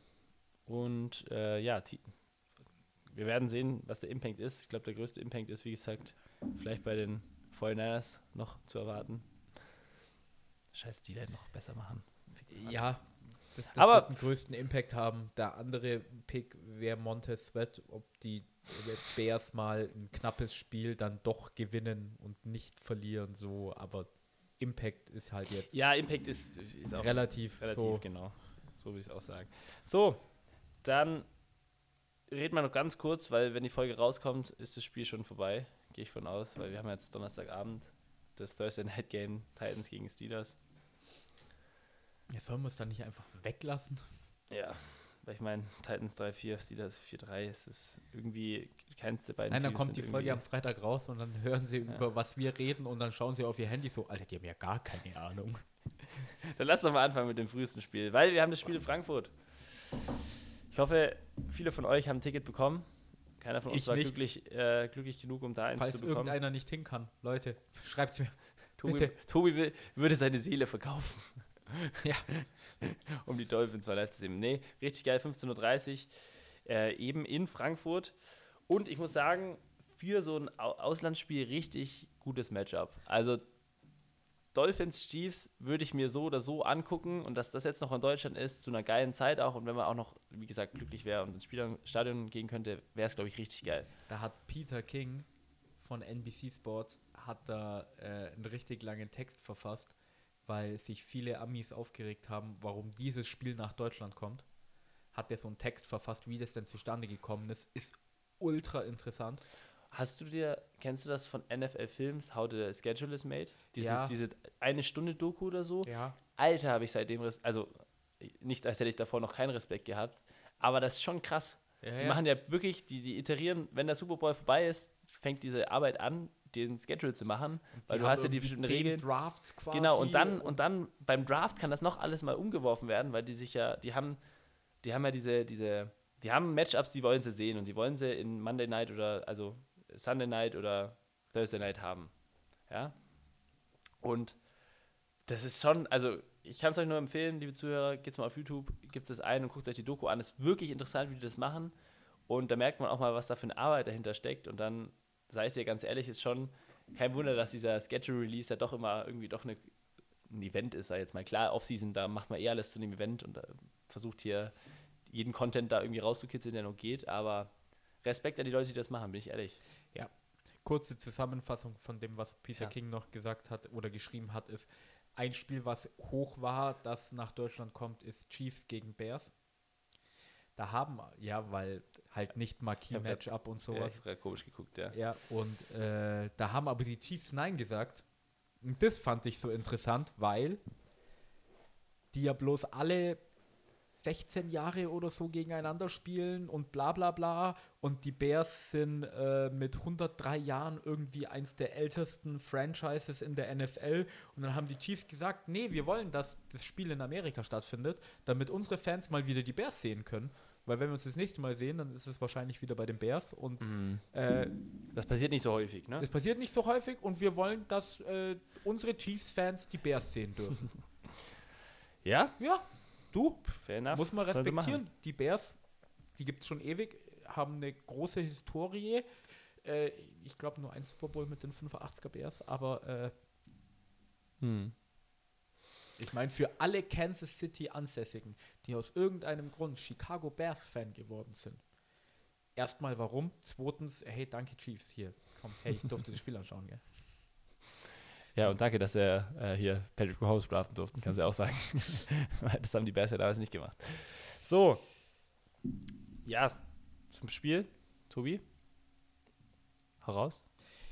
Und ja, wir werden sehen, was der Impact ist. Ich glaube, der größte Impact ist, wie gesagt, vielleicht bei den 49ers noch zu erwarten. Scheiß die noch besser machen. Ja, das Aber- wird den größten Impact haben. Der andere Pick wäre Montez Sweat, ob die Bears mal ein knappes Spiel dann doch gewinnen und nicht verlieren, so, aber Impact ist halt jetzt Ja, Impact ist auch relativ so. genau. So wie ich es auch sagen. So, dann reden wir noch ganz kurz, weil wenn die Folge rauskommt, ist das Spiel schon vorbei. Gehe ich von aus, weil wir haben jetzt Donnerstagabend das Thursday Night Game Titans gegen Steelers. Ja, sollen wir es dann nicht einfach weglassen? Ja, weil ich meine, Titans 3-4, Steelers 4-3, es ist irgendwie keins der beiden Nein, dann Teams kommt sind die Folge irgendwie- am Freitag raus und dann hören sie über was wir reden und dann schauen sie auf ihr Handy so, Alter, die haben ja gar keine Ahnung. Dann lass doch mal anfangen mit dem frühesten Spiel, weil wir haben das Spiel in Frankfurt. Ich hoffe, viele von euch haben ein Ticket bekommen. Keiner von uns Ich war nicht. glücklich genug, um da eins Falls zu bekommen. irgendeiner nicht hin kann, Leute, schreibt's mir. Tobi, bitte. Tobi würde seine Seele verkaufen. Ja. Um die Dolphins mal live zu sehen. Nee, richtig geil, 15:30 Uhr, eben in Frankfurt. Und ich muss sagen, für so ein Auslandsspiel richtig gutes Matchup. Also Dolphins Chiefs würde ich mir so oder so angucken, und dass das jetzt noch in Deutschland ist, zu einer geilen Zeit auch, und wenn man auch noch, wie gesagt, glücklich wäre und ins Stadion gehen könnte, wäre es, glaube ich, richtig geil. Da hat Peter King von NBC Sports hat da einen richtig langen Text verfasst, weil sich viele Amis aufgeregt haben, warum dieses Spiel nach Deutschland kommt. Hat er so einen Text verfasst, wie das denn zustande gekommen ist. Ist ultra interessant. Kennst du das von NFL Films, How the Schedule is Made? Ja. Diese 1 Stunde Doku oder so? Ja. Alter, habe ich seitdem, also nicht, als hätte ich davor noch keinen Respekt gehabt, aber das ist schon krass. Die machen ja wirklich, die iterieren, wenn der Super Bowl vorbei ist, fängt diese Arbeit an, den Schedule zu machen, weil Die du haben hast ja die irgendwie bestimmten 10 Regeln. Drafts quasi. Genau, und dann beim Draft kann das noch alles mal umgeworfen werden, weil die haben Matchups, die wollen sie sehen und die wollen sie in Monday Night also Sunday Night oder Thursday Night haben. Ja? Und das ist schon, also ich kann es euch nur empfehlen, liebe Zuhörer, geht's mal auf YouTube, gebt es ein und guckt euch die Doku an. Es ist wirklich interessant, wie die das machen. Und da merkt man auch mal, was da für eine Arbeit dahinter steckt. Und dann, sage ich dir ganz ehrlich, ist schon kein Wunder, dass dieser Schedule-Release ja doch immer irgendwie doch ein Event ist, sag ich jetzt mal. Klar, Offseason, da macht man alles zu einem Event und versucht hier jeden Content da irgendwie rauszukitzeln, der noch geht. Aber Respekt an die Leute, die das machen, bin ich ehrlich. Ja, kurze Zusammenfassung von dem, was Peter Ja. King noch gesagt hat oder geschrieben hat, ist, ein Spiel, was hoch war, das nach Deutschland kommt, ist Chiefs gegen Bears. Da haben, ja, weil halt nicht Marquis-Matchup und Ja, sowas. ich habe gerade komisch geguckt, ja. Ja, und da haben aber die Chiefs Nein gesagt. Und das fand ich so interessant, weil die ja bloß alle 16 Jahre oder so gegeneinander spielen und bla bla bla. Und die Bears sind mit 103 Jahren irgendwie eins der ältesten Franchises in der NFL. Und dann haben die Chiefs gesagt, nee, wir wollen, dass das Spiel in Amerika stattfindet, damit unsere Fans mal wieder die Bears sehen können. Weil wenn wir uns das nächste Mal sehen, dann ist es wahrscheinlich wieder bei den Bears. Und Das passiert nicht so häufig, ne? es passiert nicht so häufig und wir wollen, dass unsere Chiefs-Fans die Bears sehen dürfen. Ja, Ja, du, fair enough. muss man Sollen sie respektieren. machen. Die Bears, die gibt es schon ewig, haben eine große Historie. Ich glaube nur ein Super Bowl mit den 85er Bears, aber ich meine, für alle Kansas City Ansässigen, die aus irgendeinem Grund Chicago Bears-Fan geworden sind. Erstmal warum, zweitens, hey, danke Chiefs, hier, komm, hey, ich durfte das Spiel anschauen, gell? Ja, und danke, dass er hier Patrick Mahomes draften durften, kann sie auch sagen. Weil das haben die Bears ja damals nicht gemacht. So. Ja, zum Spiel. Tobi? Hau raus.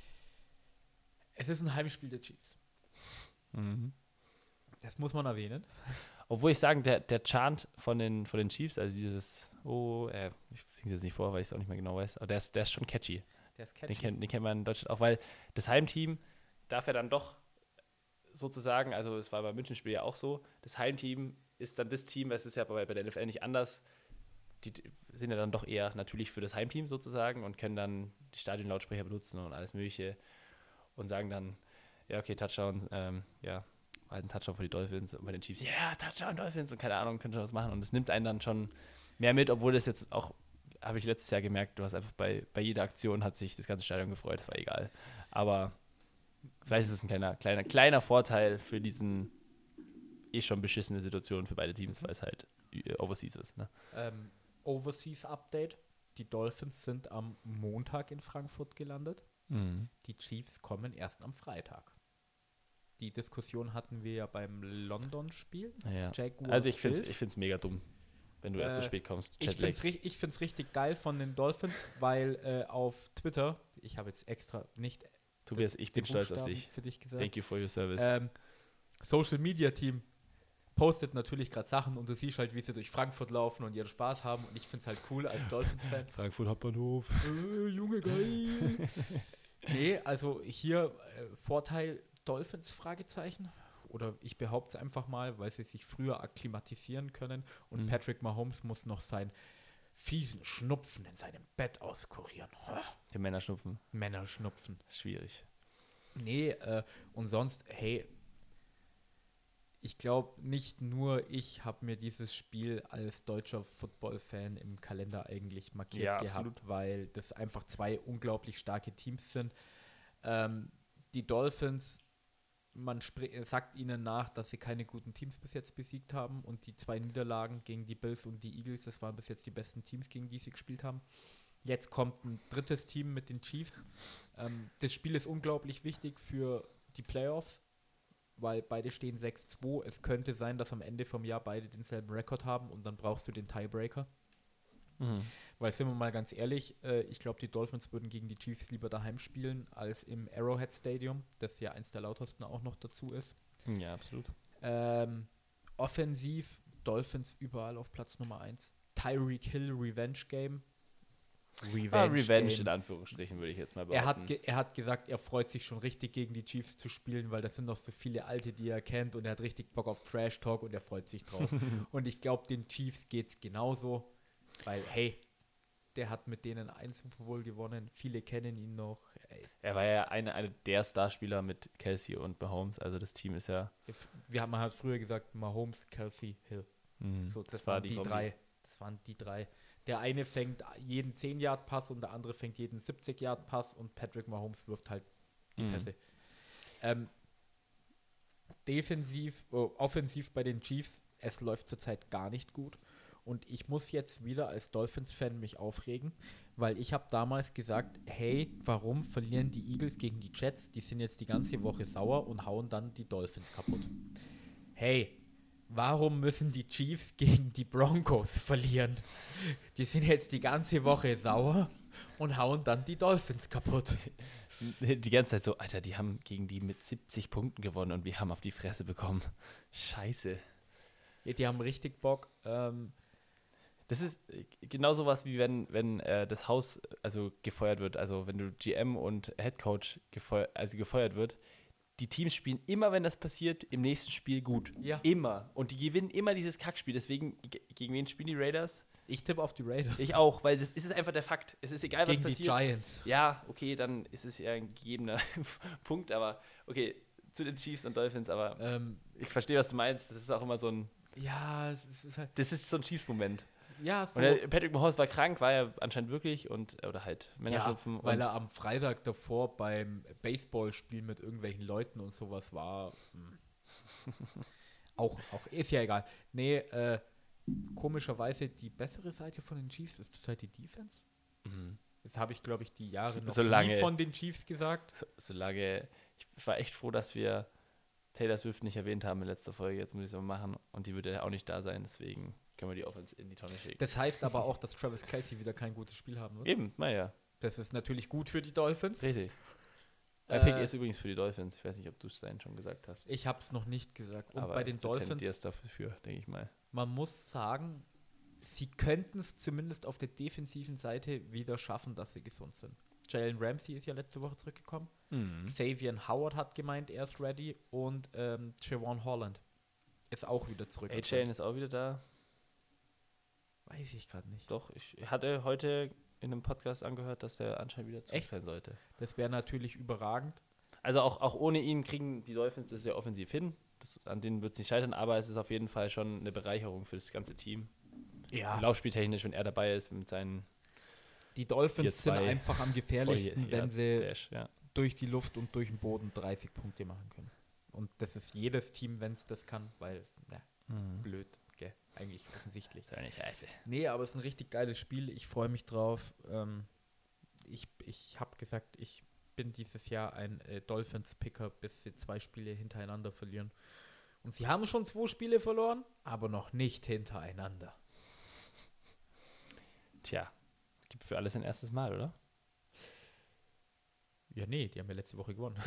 Es ist ein Heimspiel der Chiefs. Mhm. Das muss man erwähnen. Obwohl ich sagen, der Chant von den Chiefs, also dieses, ich singe es jetzt nicht vor, weil ich es auch nicht mehr genau weiß, aber der ist schon catchy. Der ist catchy. Den kennt man in Deutschland auch, weil das Heimteam darf ja dann doch sozusagen, also es war beim Münchenspiel ja auch so, das Heimteam ist dann das Team, es ist ja bei der NFL nicht anders, die sind ja dann doch eher natürlich für das Heimteam sozusagen und können dann die Stadionlautsprecher benutzen und alles Mögliche und sagen dann, ja okay, Touchdown, halt ein Touchdown für die Dolphins und bei den Chiefs, ja, Touchdown Dolphins und keine Ahnung, können schon was machen und es nimmt einen dann schon mehr mit, obwohl das jetzt auch, habe ich letztes Jahr gemerkt, du hast einfach bei jeder Aktion hat sich das ganze Stadion gefreut, das war egal, aber vielleicht ist es ein kleiner Vorteil für diesen schon beschissene Situation für beide Teams, weil es halt Overseas ist. Ne? Overseas Update. Die Dolphins sind am Montag in Frankfurt gelandet. Die Chiefs kommen erst am Freitag. Die Diskussion hatten wir ja beim London-Spiel. Ja. Jaguars Also ich Bills. finde es mega dumm, wenn du erst so spät kommst. Ich finde es richtig geil von den Dolphins, weil auf Twitter, ich habe jetzt extra nicht Tobias, ich bin die stolz auf Buchstaben dich. für dich gesagt. Thank you for your service. Social Media Team postet natürlich gerade Sachen und du siehst halt, wie sie durch Frankfurt laufen und ihren Spaß haben und ich finde es halt cool als Dolphins-Fan. Frankfurt Hauptbahnhof. Junge, geil. Nee, also hier Vorteil Dolphins, Fragezeichen. Oder ich behaupte es einfach mal, weil sie sich früher akklimatisieren können und Patrick Mahomes muss noch seinen fiesen Schnupfen in seinem Bett auskurieren. Der Männerschnupfen. Männerschnupfen. Schwierig. Nee, und sonst, hey, ich glaube, nicht nur ich habe mir dieses Spiel als deutscher Football-Fan im Kalender eigentlich markiert Ja, gehabt, absolut. weil das einfach zwei unglaublich starke Teams sind. Die Dolphins, man sagt ihnen nach, dass sie keine guten Teams bis jetzt besiegt haben und die 2 Niederlagen gegen die Bills und die Eagles, das waren bis jetzt die besten Teams, gegen die sie gespielt haben. Jetzt kommt ein drittes Team mit den Chiefs. Das Spiel ist unglaublich wichtig für die Playoffs, weil beide stehen 6-2. Es könnte sein, dass am Ende vom Jahr beide denselben Rekord haben und dann brauchst du den Tiebreaker. Weil, sind wir mal ganz ehrlich, ich glaube, die Dolphins würden gegen die Chiefs lieber daheim spielen, als im Arrowhead Stadium, das ja eins der lautesten auch noch dazu ist. Ja, absolut. Offensiv, Dolphins überall auf Platz Nummer 1. Tyreek Hill Revenge Game. Revenge in Anführungsstrichen, würde ich jetzt mal behaupten. Er hat gesagt, er freut sich schon richtig gegen die Chiefs zu spielen, weil das sind noch so viele Alte, die er kennt und er hat richtig Bock auf Trash Talk und er freut sich drauf. Und ich glaube, den Chiefs geht's genauso, weil, hey, der hat mit denen einen Super Bowl gewonnen, viele kennen ihn noch. Ey. Er war ja eine der Starspieler mit Kelsey und Mahomes, also das Team ist ja... Man hat früher gesagt, Mahomes, Kelsey, Hill. So, das waren die drei. Das waren die drei. Der eine fängt jeden 10-Yard-Pass und der andere fängt jeden 70-Yard-Pass und Patrick Mahomes wirft halt die Pässe. Offensiv bei den Chiefs, es läuft zurzeit gar nicht gut. Und ich muss jetzt wieder als Dolphins-Fan mich aufregen, weil ich habe damals gesagt, hey, warum verlieren die Eagles gegen die Jets? Die sind jetzt die ganze Woche sauer und hauen dann die Dolphins kaputt. Hey, warum müssen die Chiefs gegen die Broncos verlieren? Die sind jetzt die ganze Woche sauer und hauen dann die Dolphins kaputt. Die ganze Zeit so, Alter, die haben gegen die mit 70 Punkten gewonnen und wir haben auf die Fresse bekommen. Scheiße. Ja, die haben richtig Bock. Das ist genau sowas, wie wenn das Haus also gefeuert wird. Also wenn du GM und Headcoach gefeuert wird. Die Teams spielen immer, wenn das passiert, im nächsten Spiel gut. Ja. Immer. Und die gewinnen immer dieses Kackspiel. Deswegen, gegen wen spielen die Raiders? Ich tippe auf die Raiders. Ich auch, weil das ist einfach der Fakt. Es ist egal, was Gegen passiert. die Giants. Ja, okay, dann ist es ja ein gegebener Punkt. Aber okay, zu den Chiefs und Dolphins. Aber ich verstehe, was du meinst. Das ist auch immer so ein... Ja, es ist halt... Das ist so ein Chiefs-Moment. Ja, so. Und Patrick Mahomes war krank, war er anscheinend wirklich oder halt Männerschnupfen. Ja, weil er am Freitag davor beim Baseballspiel mit irgendwelchen Leuten und sowas war. Auch ist ja egal. Nee, komischerweise die bessere Seite von den Chiefs ist zurzeit die Defense. Das habe ich, glaube ich, die Jahre noch nie von den Chiefs gesagt. Ich war echt froh, dass wir Taylor Swift nicht erwähnt haben in letzter Folge. Jetzt muss ich es aber machen. Und die würde ja auch nicht da sein, deswegen können wir die Offense in die Tonne schicken. Das heißt aber auch, dass Travis Kelce wieder kein gutes Spiel haben wird. Eben, naja. Das ist natürlich gut für die Dolphins. Richtig. Mein Pick ist übrigens für die Dolphins. Ich weiß nicht, ob du es schon gesagt hast. Ich habe es noch nicht gesagt. Und aber bei den Dolphins, ist dafür, denke ich mal. Man muss sagen, sie könnten es zumindest auf der defensiven Seite wieder schaffen, dass sie gesund sind. Jalen Ramsey ist ja letzte Woche zurückgekommen. Xavier Howard hat gemeint, er ist ready. Und Javon Holland ist auch wieder zurück. A-Chain ist auch wieder da. Weiß ich gerade nicht. Doch, ich hatte heute in einem Podcast angehört, dass der anscheinend wieder zurück sein sollte. Das wäre natürlich überragend. Also auch ohne ihn kriegen die Dolphins das ja offensiv hin. An denen wird es nicht scheitern, aber es ist auf jeden Fall schon eine Bereicherung für das ganze Team. Ja. Laufspieltechnisch, wenn er dabei ist mit seinen... Die Dolphins sind einfach am gefährlichsten, wenn sie Dash, durch die Luft und durch den Boden 30 Punkte machen können. Und das ist jedes Team, wenn es das kann, weil, blöd. Eigentlich offensichtlich. Das ist ja nicht scheiße. Nee, aber es ist ein richtig geiles Spiel. Ich freue mich drauf. Ich habe gesagt, ich bin dieses Jahr ein Dolphins-Picker, bis sie 2 Spiele hintereinander verlieren. Und sie haben schon 2 Spiele verloren, aber noch nicht hintereinander. Tja, gibt für alles ein erstes Mal, oder? Ja, nee, die haben ja letzte Woche gewonnen.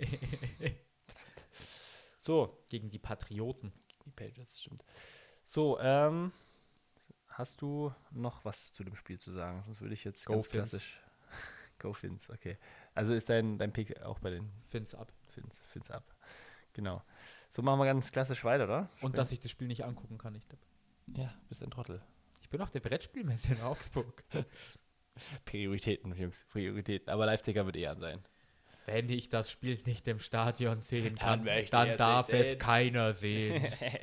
So. Gegen die Patrioten. Die Patriots, stimmt. So, hast du noch was zu dem Spiel zu sagen? Sonst würde ich jetzt ganz klassisch... Go Fins, okay. Also ist dein Pick auch bei den... Fins ab. Fins ab. Genau. So, machen wir ganz klassisch weiter, oder? Und dass ich das Spiel nicht angucken kann, nicht. Ja, bist ein Trottel. Ich bin auf der Brettspielmesse in Augsburg. Prioritäten, Jungs, Prioritäten. Aber Live-Ticker wird an sein. Wenn ich das Spiel nicht im Stadion sehen kann, dann darf es keiner sehen.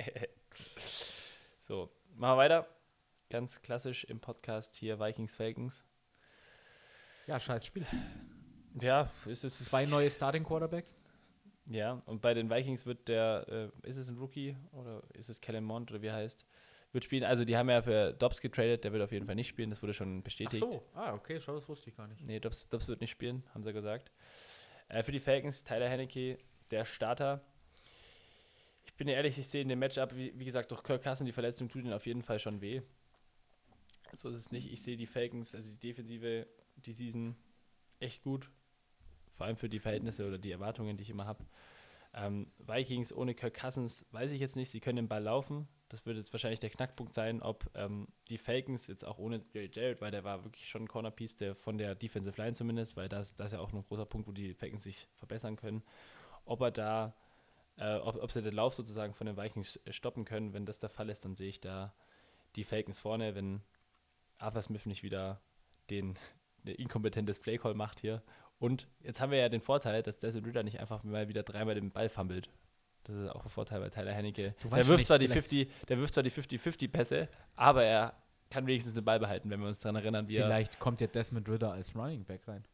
So, machen wir weiter. Ganz klassisch im Podcast hier Vikings Falcons. Ja, scheiß Spiel. Ja, ist es 2 neue Starting Quarterbacks. Ja, und bei den Vikings wird ist es ein Rookie oder ist es Kellen Mond oder wie er heißt, wird spielen. Also die haben ja für Dobbs getradet, der wird auf jeden Fall nicht spielen, das wurde schon bestätigt. Ach so, okay, schau, das wusste ich gar nicht. Nee, Dobbs wird nicht spielen, haben sie gesagt. Für die Falcons, Tyler Heineke, der Starter. Ich bin ehrlich, ich sehe in dem Matchup, wie gesagt, durch Kirk Cousins, die Verletzung tut ihnen auf jeden Fall schon weh. So ist es nicht. Ich sehe die Falcons, also die Defensive, die Season echt gut. Vor allem für die Verhältnisse oder die Erwartungen, die ich immer habe. Vikings ohne Kirk Cousins, weiß ich jetzt nicht. Sie können den Ball laufen. das wird jetzt wahrscheinlich der Knackpunkt sein, ob die Falcons jetzt auch ohne Jerry Jarrett, weil der war wirklich schon ein Cornerpiece, der von der Defensive Line zumindest, weil das ist ja auch ein großer Punkt, wo die Falcons sich verbessern können, ob sie den Lauf sozusagen von den Vikings stoppen können. Wenn das der Fall ist, dann sehe ich da die Falcons vorne, wenn Arthur Smith nicht wieder ein inkompetentes Playcall macht hier. Und jetzt haben wir ja den Vorteil, dass Desmond Ridder nicht einfach mal wieder 3-mal den Ball fummelt. Das ist auch ein Vorteil, weil Tyler Heinecke, der wirft zwar die 50-50-Pässe, aber er kann wenigstens den Ball behalten, wenn wir uns daran erinnern, wie vielleicht kommt ja Desmond Ridder als Running Back rein.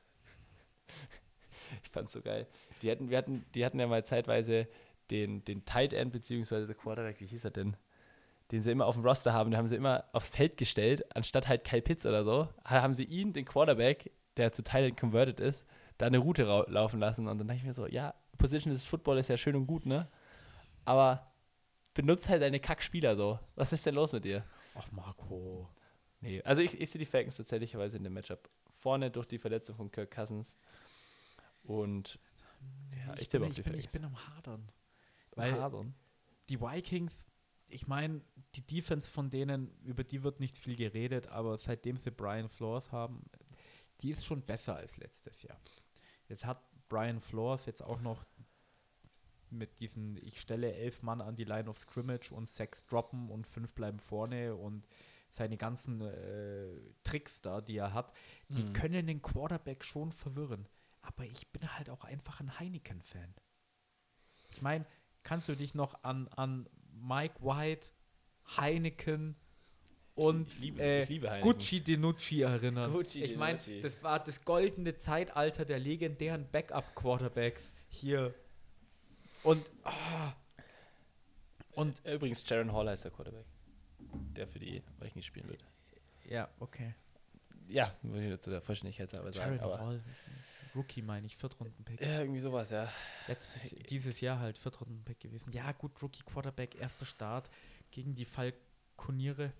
Ich fand's so geil. Die hatten ja mal zeitweise den Tight End beziehungsweise Quarterback, wie hieß er denn? Den sie immer auf dem Roster haben, den haben sie immer aufs Feld gestellt, anstatt halt Kyle Pitts oder so, haben sie ihn, den Quarterback, der zu Tight End converted ist, da eine Route laufen lassen. Und dann dachte ich mir so, ja, Positionless Football ist ja schön und gut, ne? Aber benutzt halt deine Kackspieler so. Was ist denn los mit dir? Ach, Marco. Nee, also ich sehe die Falcons tatsächlicherweise in dem Matchup vorne durch die Verletzung von Kirk Cousins. Und ja, ich tippe auf die Falcons. Ich bin am Hadern. Weil die Vikings, ich meine, die Defense von denen, über die wird nicht viel geredet, aber seitdem sie Brian Flores haben, die ist schon besser als letztes Jahr. Jetzt hat Brian Flores jetzt auch noch mit diesen, ich stelle 11 Mann an die Line of Scrimmage und 6 droppen und 5 bleiben vorne und seine ganzen Tricks da, die er hat, die können den Quarterback schon verwirren. Aber ich bin halt auch einfach ein Heineken-Fan. Ich meine, kannst du dich noch an Mike White, Heineken und ich liebe Heineken. Gucci Dinucci erinnern? Ich meine, das war das goldene Zeitalter der legendären Backup-Quarterbacks hier. Und übrigens, Jaron Hall heißt der Quarterback, der für die Vikings spielen wird. Ja, okay. Ja, würde ich zu der Vollständigkeit aber sagen. Jaron Hall, Rookie meine ich, Viertrunden-Pick. Ja, irgendwie sowas, ja. Dieses Jahr halt Viertrunden-Pick gewesen. Ja, gut, Rookie-Quarterback, erster Start gegen die Falconiere.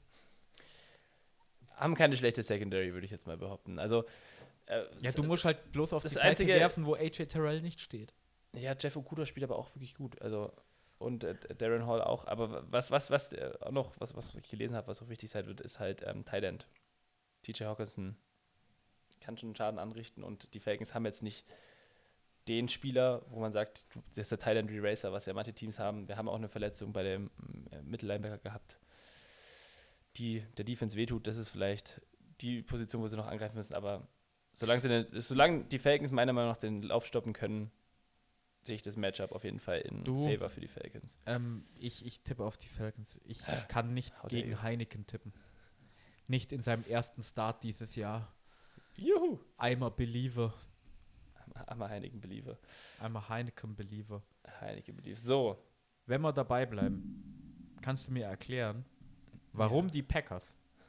Haben keine schlechte Secondary, würde ich jetzt mal behaupten. Also, du musst halt bloß auf das die Seite einzige werfen, wo AJ Terrell nicht steht. Ja, Jeff Okudah spielt aber auch wirklich gut. Also, und Darren Hall auch. Aber was ich gelesen habe, was auch wichtig sein wird, ist halt Tight End. TJ Hawkinson kann schon Schaden anrichten und die Falcons haben jetzt nicht den Spieler, wo man sagt, das ist der Tight End Eraser, was ja manche Teams haben. Wir haben auch eine Verletzung bei dem Mittellinebacker gehabt, die der Defense wehtut. Das ist vielleicht die Position, wo sie noch angreifen müssen. Aber solange die Falcons meiner Meinung nach den Lauf stoppen können, sehe ich das Matchup auf jeden Fall in Favor für die Falcons. Ich tippe auf die Falcons. Ich kann nicht gegen Heineken tippen. Nicht in seinem ersten Start dieses Jahr. Juhu! I'm a believer. I'm a Heineken Believer. I'm a Heineken Believer. Heineken Believer. So. Wenn wir dabei bleiben, kannst du mir erklären, warum die Packers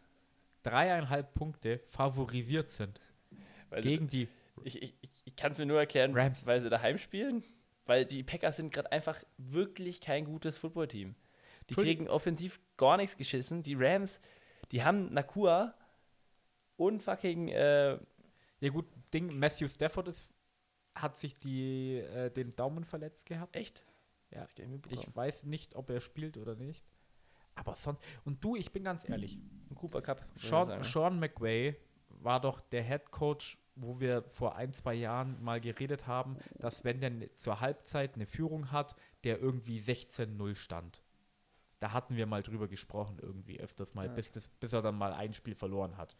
3,5 Punkte favorisiert sind gegen die Ich kann es mir nur erklären, Rams, weil sie daheim spielen. Weil die Packers sind gerade einfach wirklich kein gutes Footballteam. Die kriegen offensiv gar nichts geschissen. Die Rams, die haben Nakua und fucking ja gut, Matthew Stafford hat sich den Daumen verletzt gehabt. Echt? Ja. Ich weiß nicht, ob er spielt oder nicht. Aber sonst. Und du, ich bin ganz ehrlich. Ein Cooper Cup. Sean McVay war doch der Head Coach, wo wir vor 1-2 Jahren mal geredet haben, dass wenn der zur Halbzeit eine Führung hat, der irgendwie 16-0 stand. Da hatten wir mal drüber gesprochen, irgendwie öfters mal, bis er dann mal ein Spiel verloren hat.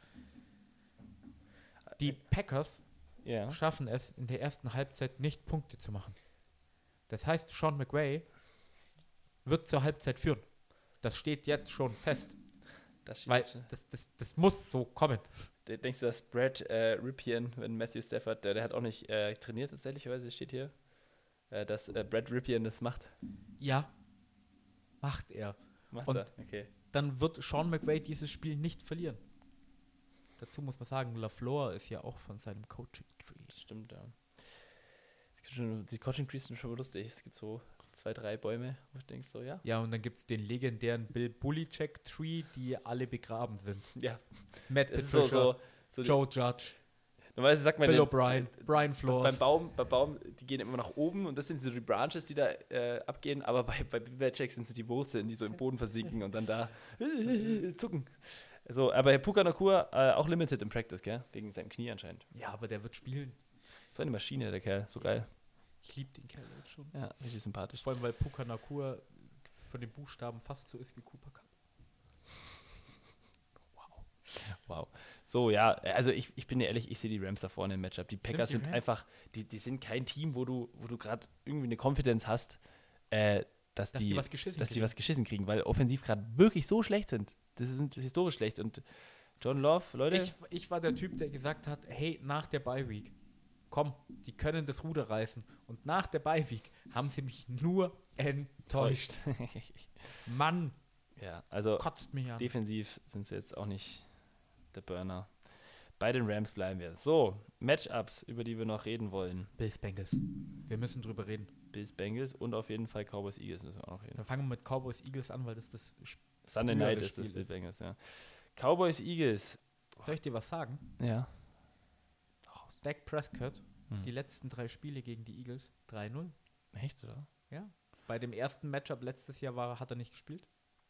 Die Packers schaffen es, in der ersten Halbzeit nicht Punkte zu machen. Das heißt, Sean McVay wird zur Halbzeit führen. Das steht jetzt schon fest. Das muss so kommen. Denkst du, dass Brad Ripien, wenn Matthew Stafford, der hat auch nicht trainiert tatsächlich, weil es steht hier, dass Brad Ripien das macht? Ja, macht er. Okay. Dann wird Sean McVay dieses Spiel nicht verlieren. Dazu muss man sagen, LaFleur ist ja auch von seinem Coaching-Tree. Stimmt, ja. Die Coaching-Trees sind schon lustig. Es gibt so 2, 3 Bäume, wo ich denke so, ja. Ja, und dann gibt es den legendären Bill Belichick-Tree, die alle begraben sind. Ja. Matt Patricia, so Joe Judge. Normalerweise sagt man Bill O'Brien, Brian Flores. beim Baum, die gehen immer nach oben und das sind so die Branches, die da abgehen, aber bei Bibelcheck sind es die Wurzeln, die so im Boden versinken und dann da zucken. So, aber Puka Nacua auch limited im Practice, gell? Wegen seinem Knie anscheinend. Ja, aber der wird spielen. So eine Maschine, der Kerl, so geil. Ich liebe den Kerl jetzt schon. Ja, richtig sympathisch. Vor allem, weil Puka Nacua von den Buchstaben fast so ist wie Cooper Cup. Wow. So, ja, also ich bin dir ehrlich, ich sehe die Rams da vorne im Matchup. Die Packers die sind Rams? einfach, die sind kein Team, wo du gerade irgendwie eine Confidence hast, dass die was geschissen kriegen, weil offensiv gerade wirklich so schlecht sind. Das sind historisch schlecht. Und John Love, Leute. Ich war der Typ, der gesagt hat, hey, nach der Bye-Week, komm, die können das Ruder reißen. Und nach der Bye-Week haben sie mich nur enttäuscht. Mann, Ja, also kotzt mich an. defensiv sind sie jetzt auch nicht der Burner. Bei den Rams bleiben wir. So, Matchups, über die wir noch reden wollen. Bills Bengals. Wir müssen drüber reden. Bills Bengals und auf jeden Fall Cowboys Eagles müssen wir auch noch reden. Dann fangen wir mit Cowboys Eagles an, weil das Sunday frühere Night ist das Spiel Bills Bengals, ja. Cowboys Eagles. Soll ich dir was sagen? Ja. Dak Prescott, Hm. die letzten 3 Spiele gegen die Eagles, 3-0. Echt, oder? Ja. Bei dem ersten Matchup letztes Jahr hat er nicht gespielt.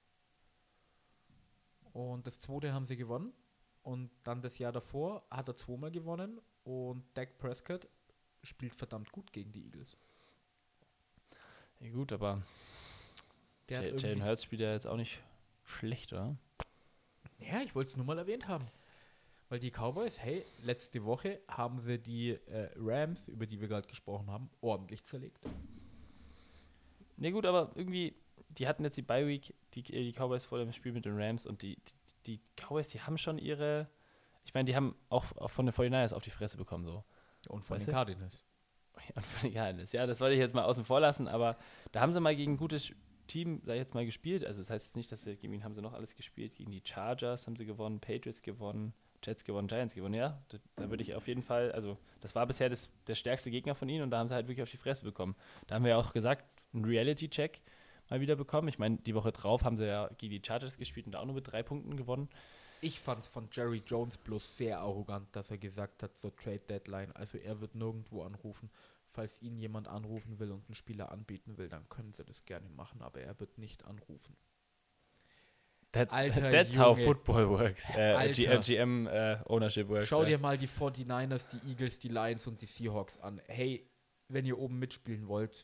Und das zweite haben sie gewonnen. Und dann das Jahr davor hat er 2-mal gewonnen. Und Dak Prescott spielt verdammt gut gegen die Eagles. Ja, gut, aber Der hat Jalen irgendwie- Hurts spielt ja jetzt auch nicht schlecht, oder? Ja, ich wollte es nur mal erwähnt haben. Weil die Cowboys, hey, letzte Woche haben sie die Rams, über die wir gerade gesprochen haben, ordentlich zerlegt. Ne, gut, aber irgendwie, die hatten jetzt die Bye-Week, die Cowboys vor dem Spiel mit den Rams und die Cowboys, die haben schon ihre, ich meine, die haben auch von den 49ers auf die Fresse bekommen, so. Und von Weißt den du? Cardinals. Und von den Cardinals. Ja, das wollte ich jetzt mal außen vor lassen, aber da haben sie mal gegen ein gutes Team, sag ich jetzt mal, gespielt. Also das heißt jetzt nicht, dass sie gegen ihn haben sie noch alles gespielt. Gegen die Chargers haben sie gewonnen, Patriots gewonnen, Jets gewonnen, Giants gewonnen, ja. Da würde ich auf jeden Fall, also das war bisher der stärkste Gegner von ihnen und da haben sie halt wirklich auf die Fresse bekommen. Da haben wir ja auch gesagt, einen Reality-Check mal wieder bekommen. Ich meine, die Woche drauf haben sie ja gegen die Chargers gespielt und auch nur mit 3 Punkten gewonnen. Ich fand es von Jerry Jones bloß sehr arrogant, dass er gesagt hat, so Trade Deadline, also er wird nirgendwo anrufen. Falls ihn jemand anrufen will und einen Spieler anbieten will, dann können sie das gerne machen, aber er wird nicht anrufen. Alter That's how Junge. football works. Alter. GM Ownership works. Schau dir mal die 49ers, die Eagles, die Lions und die Seahawks an. Hey, wenn ihr oben mitspielen wollt,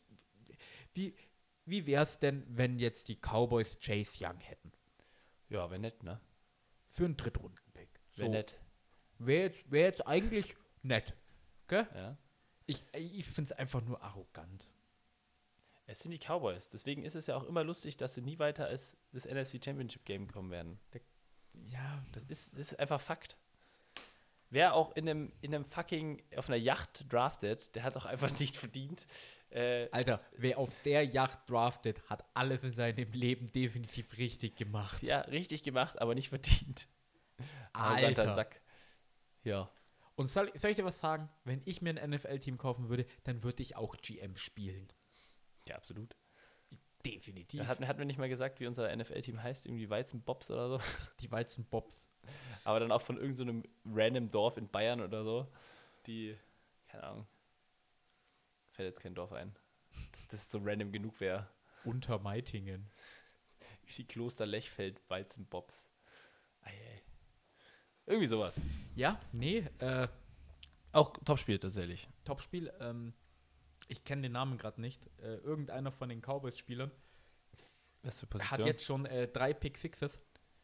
wie wär's denn, wenn jetzt die Cowboys Chase Young hätten? Ja, wäre nett, ne? Für einen Drittrunden-Pick. Wäre nett. Wäre jetzt eigentlich nett. Gell? Ja. Ich finde es einfach nur arrogant. Es sind die Cowboys. Deswegen ist es ja auch immer lustig, dass sie nie weiter als das NFC Championship Game kommen werden. Ja, Das ist einfach Fakt. Wer auch in einem fucking auf einer Yacht draftet, der hat auch einfach nicht verdient. Alter, wer auf der Yacht draftet, hat alles in seinem Leben definitiv richtig gemacht. Ja, richtig gemacht, aber nicht verdient. Arroganter Alter. Sack. Ja. Und soll ich dir was sagen? Wenn ich mir ein NFL-Team kaufen würde, dann würde ich auch GM spielen. Ja, absolut. Definitiv. Hat mir nicht mal gesagt, wie unser NFL-Team heißt, irgendwie Weizenbobs oder so. Die Weizenbobs. Aber dann auch von irgendeinem random Dorf in Bayern oder so. Die, keine Ahnung. Fällt jetzt kein Dorf ein. Das ist so random genug wäre. Untermeitingen. Die Kloster Lechfeld Weizenbobs. Ei. Irgendwie sowas. Ja, nee, Auch Topspiel tatsächlich. Topspiel. Ich kenne den Namen gerade nicht. Irgendeiner von den Cowboys-Spielern Was für Position? hat jetzt schon 3 Pick-Sixes.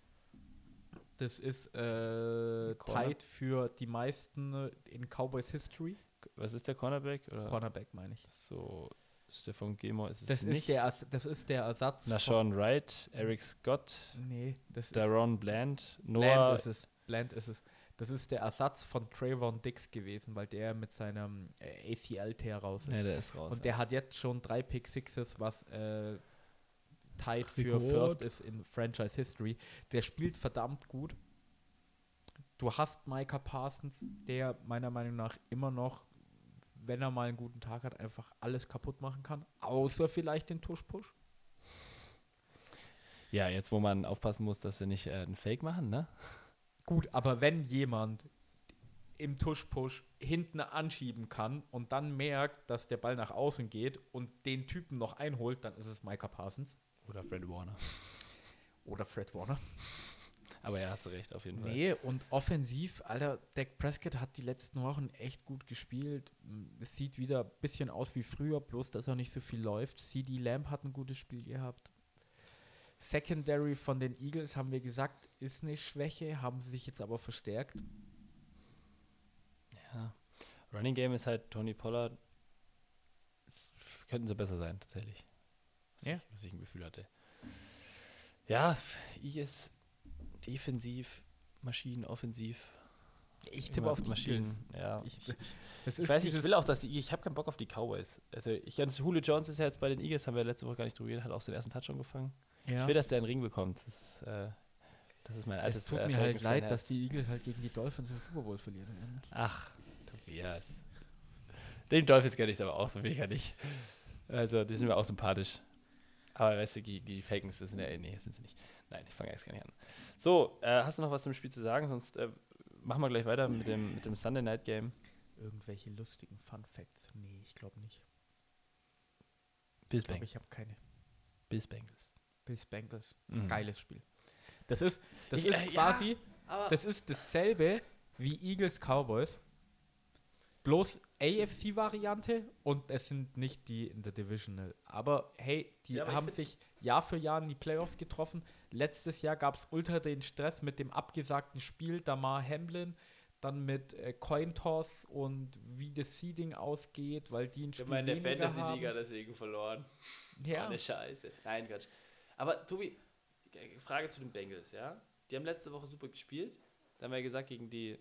Das ist tied für die meisten in Cowboys History. Was ist der Cornerback? Oder? Cornerback meine ich. So, Stefan Gilmore ist es Das nicht. ist der Ersatz. Sean Wright, Eric Scott, Nee, das ist Daron Bland, Bland Noah. ist es. Bland ist es. Das ist der Ersatz von Trayvon Diggs gewesen, weil der mit seinem ACL-Tear raus ist. Ja, der ist raus. Und der hat jetzt schon 3 Pick-Sixes, was tied für Rekord. First ist in Franchise History. Der spielt verdammt gut. Du hast Micah Parsons, der meiner Meinung nach immer noch, wenn er mal einen guten Tag hat, einfach alles kaputt machen kann. Außer vielleicht den Tush-Push. Ja, jetzt wo man aufpassen muss, dass sie nicht einen Fake machen, ne? Gut, aber wenn jemand im Tush-Push hinten anschieben kann und dann merkt, dass der Ball nach außen geht und den Typen noch einholt, dann ist es Micah Parsons. Oder Fred Warner. Oder Fred Warner. Aber ja, hast du recht, auf jeden Fall. Nee, und offensiv, Alter, Dak Prescott hat die letzten Wochen echt gut gespielt. Es sieht wieder ein bisschen aus wie früher, bloß dass er nicht so viel läuft. CD Lamb hat ein gutes Spiel gehabt. Secondary von den Eagles, haben wir gesagt, ist eine Schwäche, haben sie sich jetzt aber verstärkt. Ja. Running Game ist halt Tony Pollard. Könnten sie besser sein, tatsächlich. Was ich ein Gefühl hatte. Ja, Eagles defensiv, Maschinen, offensiv. Ich tippe auf die Maschinen. Eagles. Ja. Ich weiß nicht, ich will auch, dass ich habe keinen Bock auf die Cowboys. Also Julio Jones ist ja jetzt bei den Eagles, haben wir letzte Woche gar nicht drüber geredet, hat auch seinen ersten Touchdown gefangen. Ja. Ich will, dass der einen Ring bekommt. Das ist mein altes Es tut mir halt leid, Fan-Herz. dass die Eagles halt gegen die Dolphins im Super Bowl verlieren werden. Ach, Tobias. Den Dolphins kenne ich aber auch so mega nicht. Also, die sind mir auch sympathisch. Aber weißt du, die Falcons, das sind ja, nee, das sind sie nicht. Nein, ich fange jetzt gar nicht an. So, hast du noch was zum Spiel zu sagen? Sonst machen wir gleich weiter mit dem Sunday Night Game. Irgendwelche lustigen Fun Facts? Nee, ich glaube nicht. Bills Ich glaube, Bengals. ich habe keine. Bills Bengals. Bills Bengals. Mhm. Geiles Spiel. Das ist Ja, quasi, aber das ist dasselbe wie Eagles Cowboys. Bloß AFC-Variante und es sind nicht die in der Divisional. Aber hey, die Ja, aber ich haben find- sich Jahr für Jahr in die Playoffs getroffen. Letztes Jahr gab es ultra den Stress mit dem abgesagten Spiel Damar Hamlin, dann mit Coin Toss und wie das Seeding ausgeht, weil die ein Spiel weniger haben. deswegen verloren. Ja. Eine Scheiße. Nein, Quatsch. Aber Tobi, Frage zu den Bengals, ja? Die haben letzte Woche super gespielt. Da haben wir ja gesagt, gegen die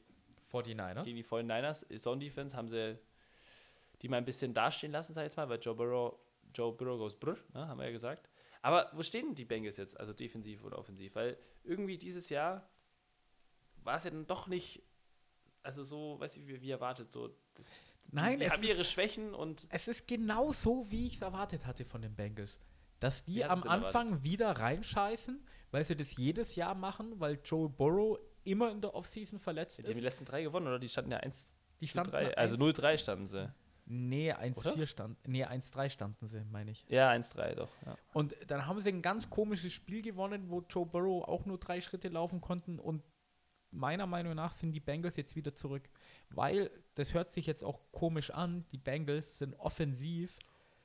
49ers, Zone Defense, haben sie die mal ein bisschen dastehen lassen, sag ich jetzt mal, weil Joe Burrow goes brr, ne, haben wir ja gesagt. Aber wo stehen denn die Bengals jetzt, also defensiv oder offensiv? Weil irgendwie dieses Jahr war es ja dann doch nicht, also so, weiß ich, wie erwartet, so. Nein, die es haben ist- ihre Schwächen und Es ist genau so, wie ich es erwartet hatte von den Bengals. Dass die Wie hast am du's denn Anfang wieder reinscheißen, weil sie das jedes Jahr machen, weil Joe Burrow immer in der Offseason verletzt die haben die ist. letzten 3 gewonnen, oder? Die standen ja 1 Die zu standen 3, also 0-3 standen sie. Nee, Oder? 1-3 standen sie, meine ich. Ja, 1-3 doch. Ja. Und dann haben sie ein ganz komisches Spiel gewonnen, wo Joe Burrow auch nur 3 Schritte laufen konnten und meiner Meinung nach sind die Bengals jetzt wieder zurück. Weil, das hört sich jetzt auch komisch an, die Bengals sind offensiv,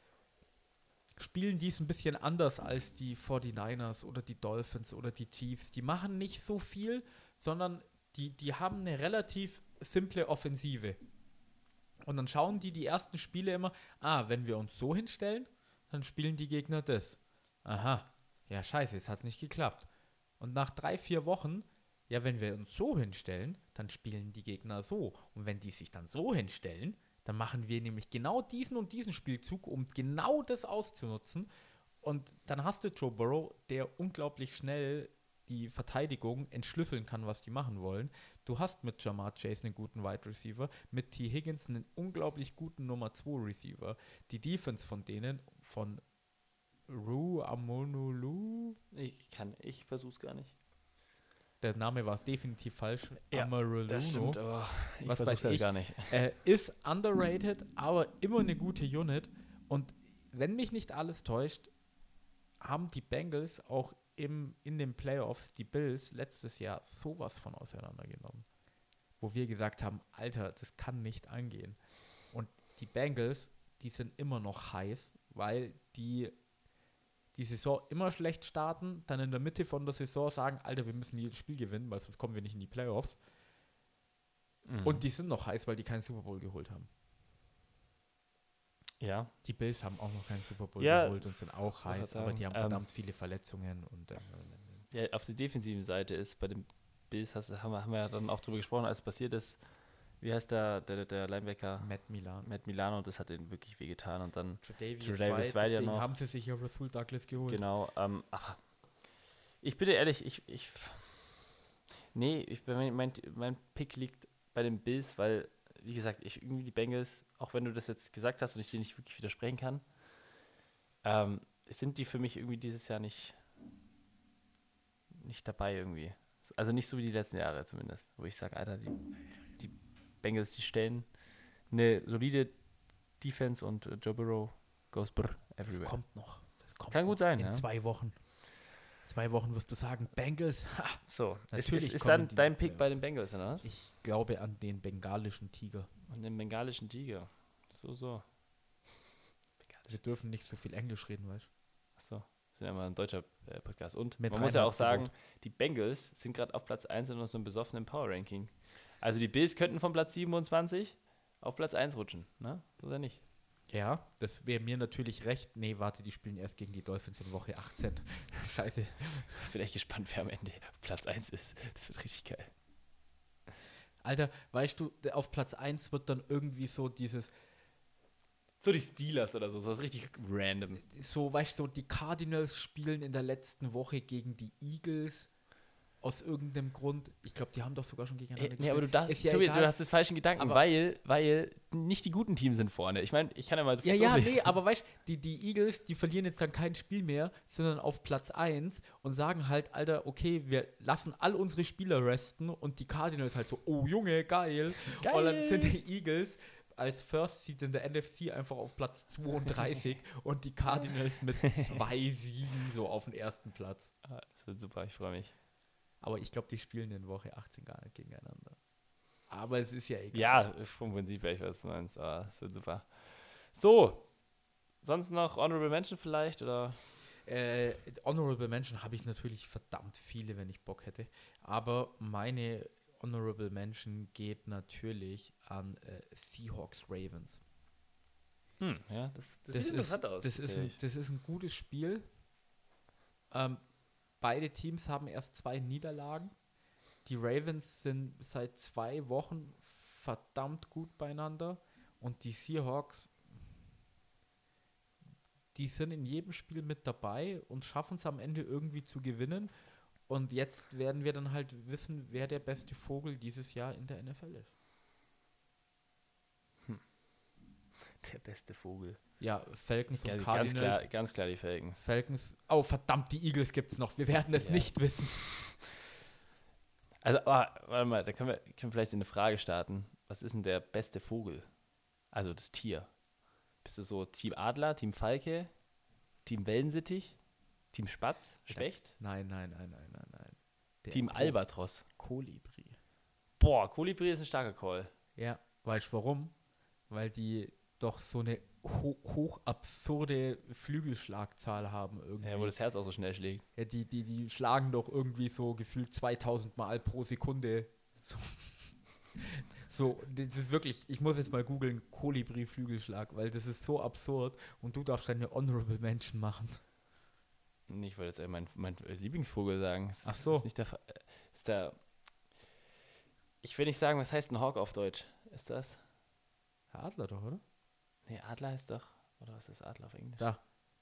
spielen dies ein bisschen anders als die 49ers oder die Dolphins oder die Chiefs. Die machen nicht so viel, sondern die haben eine relativ simple Offensive. Und dann schauen die ersten Spiele immer, wenn wir uns so hinstellen, dann spielen die Gegner das. Aha, ja scheiße, jetzt hat es nicht geklappt. Und nach 3-4 Wochen, ja, wenn wir uns so hinstellen, dann spielen die Gegner so. Und wenn die sich dann so hinstellen, dann machen wir nämlich genau diesen und diesen Spielzug, um genau das auszunutzen. Und dann hast du Joe Burrow, der unglaublich schnell die Verteidigung entschlüsseln kann, was die machen wollen. Du hast mit Jamar Chase einen guten Wide Receiver, mit T. Higgins einen unglaublich guten Nummer 2 Receiver. Die Defense von denen, von Ru Amonulu, Ich versuch's gar nicht. der Name war definitiv falsch, Ja, Amaruluno, Das stimmt, aber ich Was versuch's weiß halt ich. gar nicht. Ist underrated, aber immer eine gute Unit. Und wenn mich nicht alles täuscht, haben die Bengals auch in den Playoffs die Bills letztes Jahr sowas von auseinandergenommen. Wo wir gesagt haben, Alter, das kann nicht angehen. Und die Bengals, die sind immer noch heiß, weil die Saison immer schlecht starten, dann in der Mitte von der Saison sagen, Alter, wir müssen jedes Spiel gewinnen, weil sonst kommen wir nicht in die Playoffs. Und die sind noch heiß, weil die keinen Super Bowl geholt haben. Ja, Die Bills haben auch noch keinen Super Bowl Ja, geholt und sind auch wollte heiß, grad aber die haben sagen, verdammt viele Verletzungen. Und ja, auf der defensiven Seite ist bei den Bills, haben wir ja dann auch drüber gesprochen, als es passiert ist, wie heißt der Linebacker? Matt Milan. Matt Milano, und das hat ihnen wirklich wehgetan. Und dann, Tre'Davious White ja deswegen noch. haben sie sich ja Rasul Douglas geholt. genau, aber ich bin dir ehrlich, mein Pick liegt bei den Bills, weil, wie gesagt, irgendwie die Bengals, auch wenn du das jetzt gesagt hast und ich dir nicht wirklich widersprechen kann, sind die für mich irgendwie dieses Jahr nicht dabei irgendwie. Also nicht so wie die letzten Jahre zumindest, wo ich sage, Alter, die Bengals, die stellen eine solide Defense und Joe Burrow goes brr Das everywhere. kommt noch. Das kommt Kann gut noch. sein, In ja. 2 Wochen. 2 Wochen wirst du sagen, Bengals. Ha, So, Natürlich ist kommen dann die dein in die Pick bei den Bengals, oder was? ich glaube an den bengalischen Tiger. Und den bengalischen Tiger. So. Wir dürfen nicht so viel Englisch reden, weißt du? Achso, wir sind ja mal ein deutscher Podcast. Und Mit man muss ja auch Reinheitsgebot. sagen, die Bengals sind gerade auf Platz 1 in unserem besoffenen Power-Ranking. Also die Bills könnten von Platz 27 auf Platz 1 rutschen, ne? Oder nicht? Ja, das wäre mir natürlich recht. Nee, warte, die spielen erst gegen die Dolphins in Woche 18. Scheiße. Ich bin echt gespannt, wer am Ende auf Platz 1 ist. Das wird richtig geil. Alter, weißt du, auf Platz 1 wird dann irgendwie so dieses, So die Steelers oder so, was richtig random. so, weißt du, die Cardinals spielen in der letzten Woche gegen die Eagles aus irgendeinem Grund. Ich glaube, die haben doch sogar schon gegeneinander Nee, aber Ist ja Tobi, egal. du hast das falschen Gedanken, Aber- weil nicht die guten Teams sind vorne. Ich meine, ich kann ja mal Ja, durchlisten. nee, aber weißt du, die Eagles, die verlieren jetzt dann kein Spiel mehr, sondern auf Platz 1 und sagen halt, Alter, okay, wir lassen all unsere Spieler resten und die Cardinals halt so, oh Junge, geil. Geil. Und dann sind die Eagles als First Seed in der NFC einfach auf Platz 32 und die Cardinals mit 2 Siegen so auf den ersten Platz. Ah, das wird super, ich freue mich. Aber ich glaube, die spielen in Woche 18 gar nicht gegeneinander. Aber es ist ja egal. Ja, vom Prinzip her, ich weiß, was du meinst, aber das wird super. So, sonst noch Honorable Mention vielleicht, oder? Honorable Mention habe ich natürlich verdammt viele, wenn ich Bock hätte. Aber meine Honorable Mention geht natürlich an Seahawks Ravens. Ja, das sieht interessant aus. tatsächlich. Das ist ein gutes Spiel. Beide Teams haben erst 2 Niederlagen. Die Ravens sind seit 2 Wochen verdammt gut beieinander. Und die Seahawks, die sind in jedem Spiel mit dabei und schaffen es am Ende irgendwie zu gewinnen. Und jetzt werden wir dann halt wissen, wer der beste Vogel dieses Jahr in der NFL ist. Der beste Vogel. Ja, Falcons und Ja, Cardinals. ganz klar die Falcons. Falcons. Oh, verdammt, die Eagles gibt's noch. Wir werden es Ja. nicht wissen. Also, warte mal, da können wir vielleicht eine Frage starten. Was ist denn der beste Vogel? Also das Tier. Bist du so Team Adler, Team Falke, Team Wellensittich, Team Spatz, Specht, Nein. Der Team Albatros? Kolibri. Boah, Kolibri ist ein starker Call. Ja, weißt du warum? Weil die doch so eine hoch absurde Flügelschlagzahl haben irgendwie. Ja, wo das Herz auch so schnell schlägt. Ja, die schlagen doch irgendwie so gefühlt 2000 Mal pro Sekunde. So, das ist wirklich, ich muss jetzt mal googeln, Kolibri-Flügelschlag, weil das ist so absurd und du darfst deine Honorable Mention machen. Ich wollte jetzt mein Lieblingsvogel sagen. Ach so. Ist nicht ist der. Ich will nicht sagen, was heißt ein Hawk auf Deutsch? Ist das? Herr Adler doch, oder? Nee, Adler heißt doch. Oder was ist Adler auf Englisch? Da.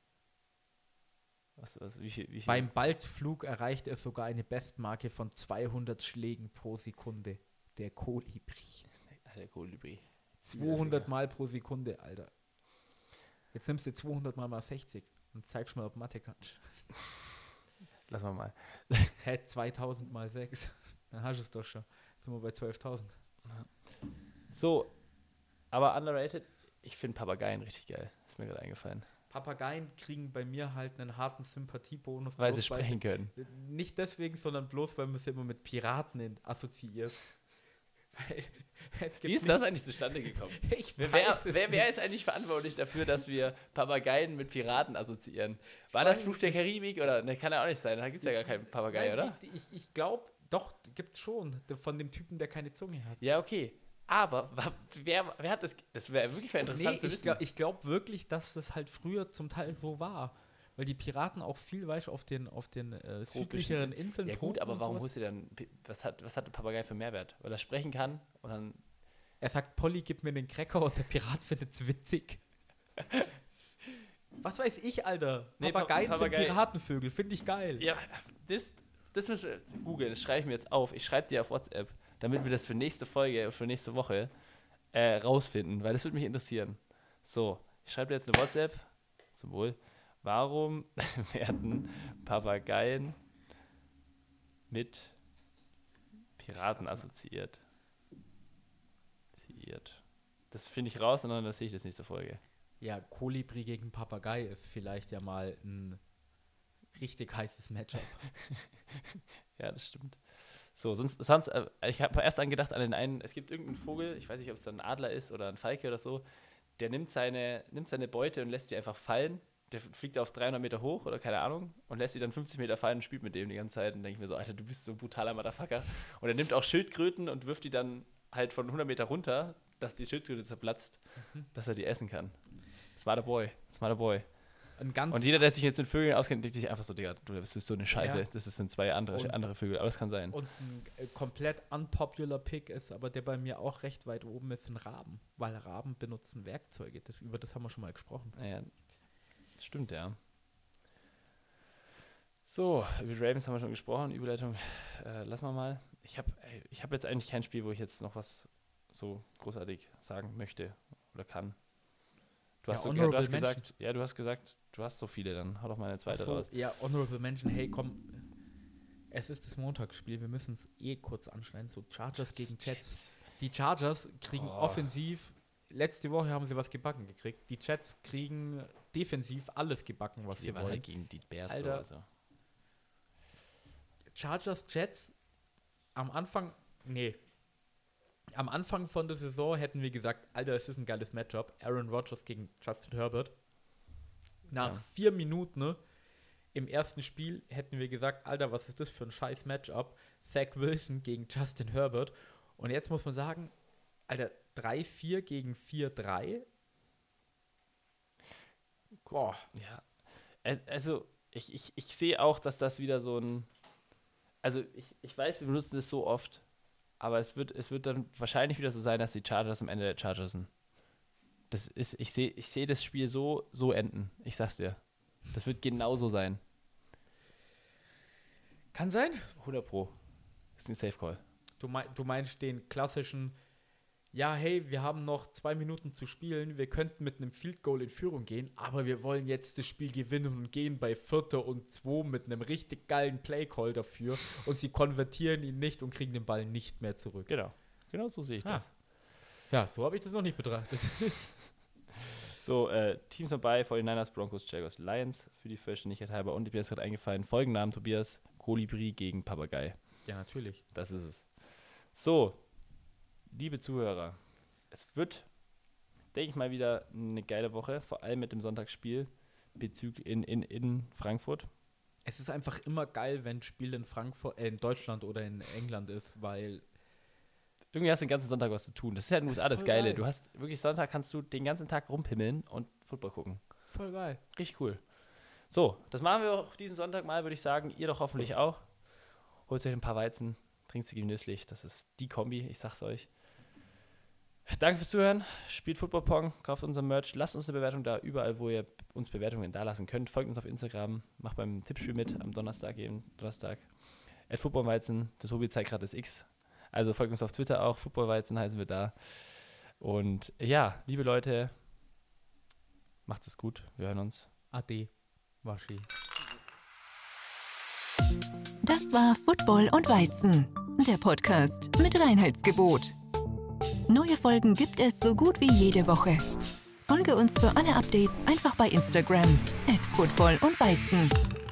Wie viel? Beim Balzflug erreicht er sogar eine Bestmarke von 200 Schlägen pro Sekunde. Der Kolibri. Der Kolibri. 200 Mal pro Sekunde, Alter. Jetzt nimmst du 200 mal 60 und zeigst mal, ob Mathe kannst. Lass mal. Hä, 2000 mal 6. Dann hast du es doch schon. Sind wir bei 12.000. So, aber underrated, ich finde Papageien richtig geil. Ist mir gerade eingefallen. Papageien kriegen bei mir halt einen harten Sympathiebonus. Weil bloß sie sprechen können. Nicht deswegen, sondern bloß, weil man sie immer mit Piraten assoziiert. Weil es gibt Wie ist nicht- das eigentlich zustande gekommen? Ich Wer weiß es wer ist eigentlich verantwortlich dafür, dass wir Papageien mit Piraten assoziieren? War das Fluch der Karibik? Oder? Ne, kann ja auch nicht sein. Da gibt es ja gar keinen Papagei, Nein, oder? Ich glaube, doch, gibt's schon. Von dem Typen, der keine Zunge hat. Ja, okay. Aber wer hat das? Das wäre wirklich mal interessant zu wissen. Ich glaube wirklich, dass das halt früher zum Teil so war. Weil die Piraten auch viel, weißt du, auf den südlicheren Inseln. Ja gut, toben aber und warum sowas. wusste dann, was hat ein Papagei für Mehrwert? Weil er sprechen kann und dann. Er sagt, Polly, gib mir den Cracker und der Pirat findet's witzig. Was weiß ich, Alter? Nee, Papageien Papagei- sind Piratenvögel, finde ich geil. Ja, das müssen wir googeln, das schreibe ich mir jetzt auf. Ich schreibe dir auf WhatsApp, damit wir das für nächste Folge, für nächste Woche rausfinden, weil das würde mich interessieren. So, ich schreibe dir jetzt eine WhatsApp, zum Wohl. Warum werden Papageien mit Piraten assoziiert? passiert. Das finde ich raus und dann sehe ich das nächste Folge. Ja, Kolibri gegen Papagei ist vielleicht ja mal ein richtig heißes Matchup. Ja, das stimmt. So, sonst ich habe erst angedacht an den einen, es gibt irgendeinen Vogel, ich weiß nicht, ob es dann ein Adler ist oder ein Falke oder so, der nimmt seine Beute und lässt die einfach fallen. Der fliegt auf 300 Meter hoch oder keine Ahnung und lässt sie dann 50 Meter fallen und spielt mit dem die ganze Zeit. Und denke ich mir so, Alter, du bist so ein brutaler Motherfucker. Und er nimmt auch Schildkröten und wirft die dann halt von 100 Meter runter, dass die Schildkröte zerplatzt, dass er die essen kann. Smarter Boy. Und jeder, der sich jetzt mit Vögeln auskennt, denkt sich einfach so, Digga, du bist so eine Scheiße. Ja. Das sind zwei andere Vögel, aber das kann sein. Und ein komplett unpopular Pick ist, aber der bei mir auch recht weit oben ist, ein Raben. Weil Raben benutzen Werkzeuge. Über das haben wir schon mal gesprochen. Ja, stimmt, ja. So, über Ravens haben wir schon gesprochen. Überleitung, lassen wir mal. Ich hab jetzt eigentlich kein Spiel, wo ich jetzt noch was so großartig sagen möchte oder kann. Du hast gesagt, du hast so viele, dann hau doch mal eine zweite raus. Ja, Honorable Mention, hey, komm, es ist das Montagsspiel, wir müssen es kurz anschneiden, so Chargers gegen Jets. Die Chargers kriegen offensiv, letzte Woche haben sie was gebacken gekriegt, die Jets kriegen defensiv alles gebacken, was sie wollen. Halt gegen die Bears Alter, so. Chargers, Jets, am Anfang von der Saison hätten wir gesagt, Alter, es ist ein geiles Matchup. Aaron Rodgers gegen Justin Herbert. Nach 4 Minuten im ersten Spiel hätten wir gesagt, Alter, was ist das für ein scheiß Matchup? Zach Wilson gegen Justin Herbert. Und jetzt muss man sagen, Alter, 3-4 gegen 4-3. Boah. Ja. Also, ich sehe auch, dass das wieder so ein... Also, ich weiß, wir benutzen das so oft, aber es wird dann wahrscheinlich wieder so sein, dass die Chargers am Ende der Chargers sind. Ich sehe das Spiel so enden. Ich sag's dir. Das wird genauso sein. Kann sein. 100 Pro. Ist ein Safe Call. Du meinst den klassischen, ja, hey, wir haben noch 2 Minuten zu spielen, wir könnten mit einem Field Goal in Führung gehen, aber wir wollen jetzt das Spiel gewinnen und gehen bei 4. und 2 mit einem richtig geilen Play-Call dafür und sie konvertieren ihn nicht und kriegen den Ball nicht mehr zurück. Genau so sehe ich das. Ja, so habe ich das noch nicht betrachtet. So, Teams vorbei, 49ers, Broncos, Jaguars, Lions für die Vollständigkeit halber. Und mir ist gerade eingefallen, Folgennamen, Tobias, Kolibri gegen Papagei. Ja, natürlich. Das ist es. So, liebe Zuhörer, es wird, denke ich mal, wieder eine geile Woche, vor allem mit dem Sonntagsspiel in Frankfurt. Es ist einfach immer geil, wenn ein Spiel in Deutschland oder in England ist, weil irgendwie hast du den ganzen Sonntag was zu tun. Das ist ja in den USA das Geile. Geil. Du hast wirklich Sonntag, kannst du den ganzen Tag rumpimmeln und Football gucken. Voll geil. Richtig cool. So, das machen wir auch diesen Sonntag mal, würde ich sagen. Ihr doch hoffentlich auch. Holt euch ein paar Weizen, trinkt sie genüsslich. Das ist die Kombi, ich sag's euch. Danke fürs Zuhören. Spielt Football Pong, kauft unser Merch. Lasst uns eine Bewertung da, überall, wo ihr uns Bewertungen da lassen könnt. Folgt uns auf Instagram. Macht beim Tippspiel mit am Donnerstag. @footballweizen. Der Tobi zeigt gerade das X. Also folgt uns auf Twitter auch, Footballweizen heißen wir da. Und ja, liebe Leute, macht es gut, wir hören uns. Ade, Waschi. Das war Football und Weizen, der Podcast mit Reinheitsgebot. Neue Folgen gibt es so gut wie jede Woche. Folge uns für alle Updates einfach bei Instagram @Football und Weizen.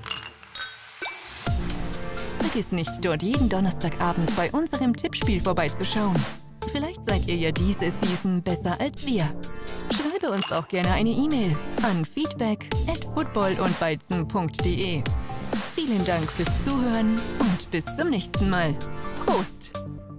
Vergiss nicht, dort jeden Donnerstagabend bei unserem Tippspiel vorbeizuschauen. Vielleicht seid ihr ja diese Season besser als wir. Schreibe uns auch gerne eine E-Mail an feedback@footballundweizen.de. Vielen Dank fürs Zuhören und bis zum nächsten Mal. Prost!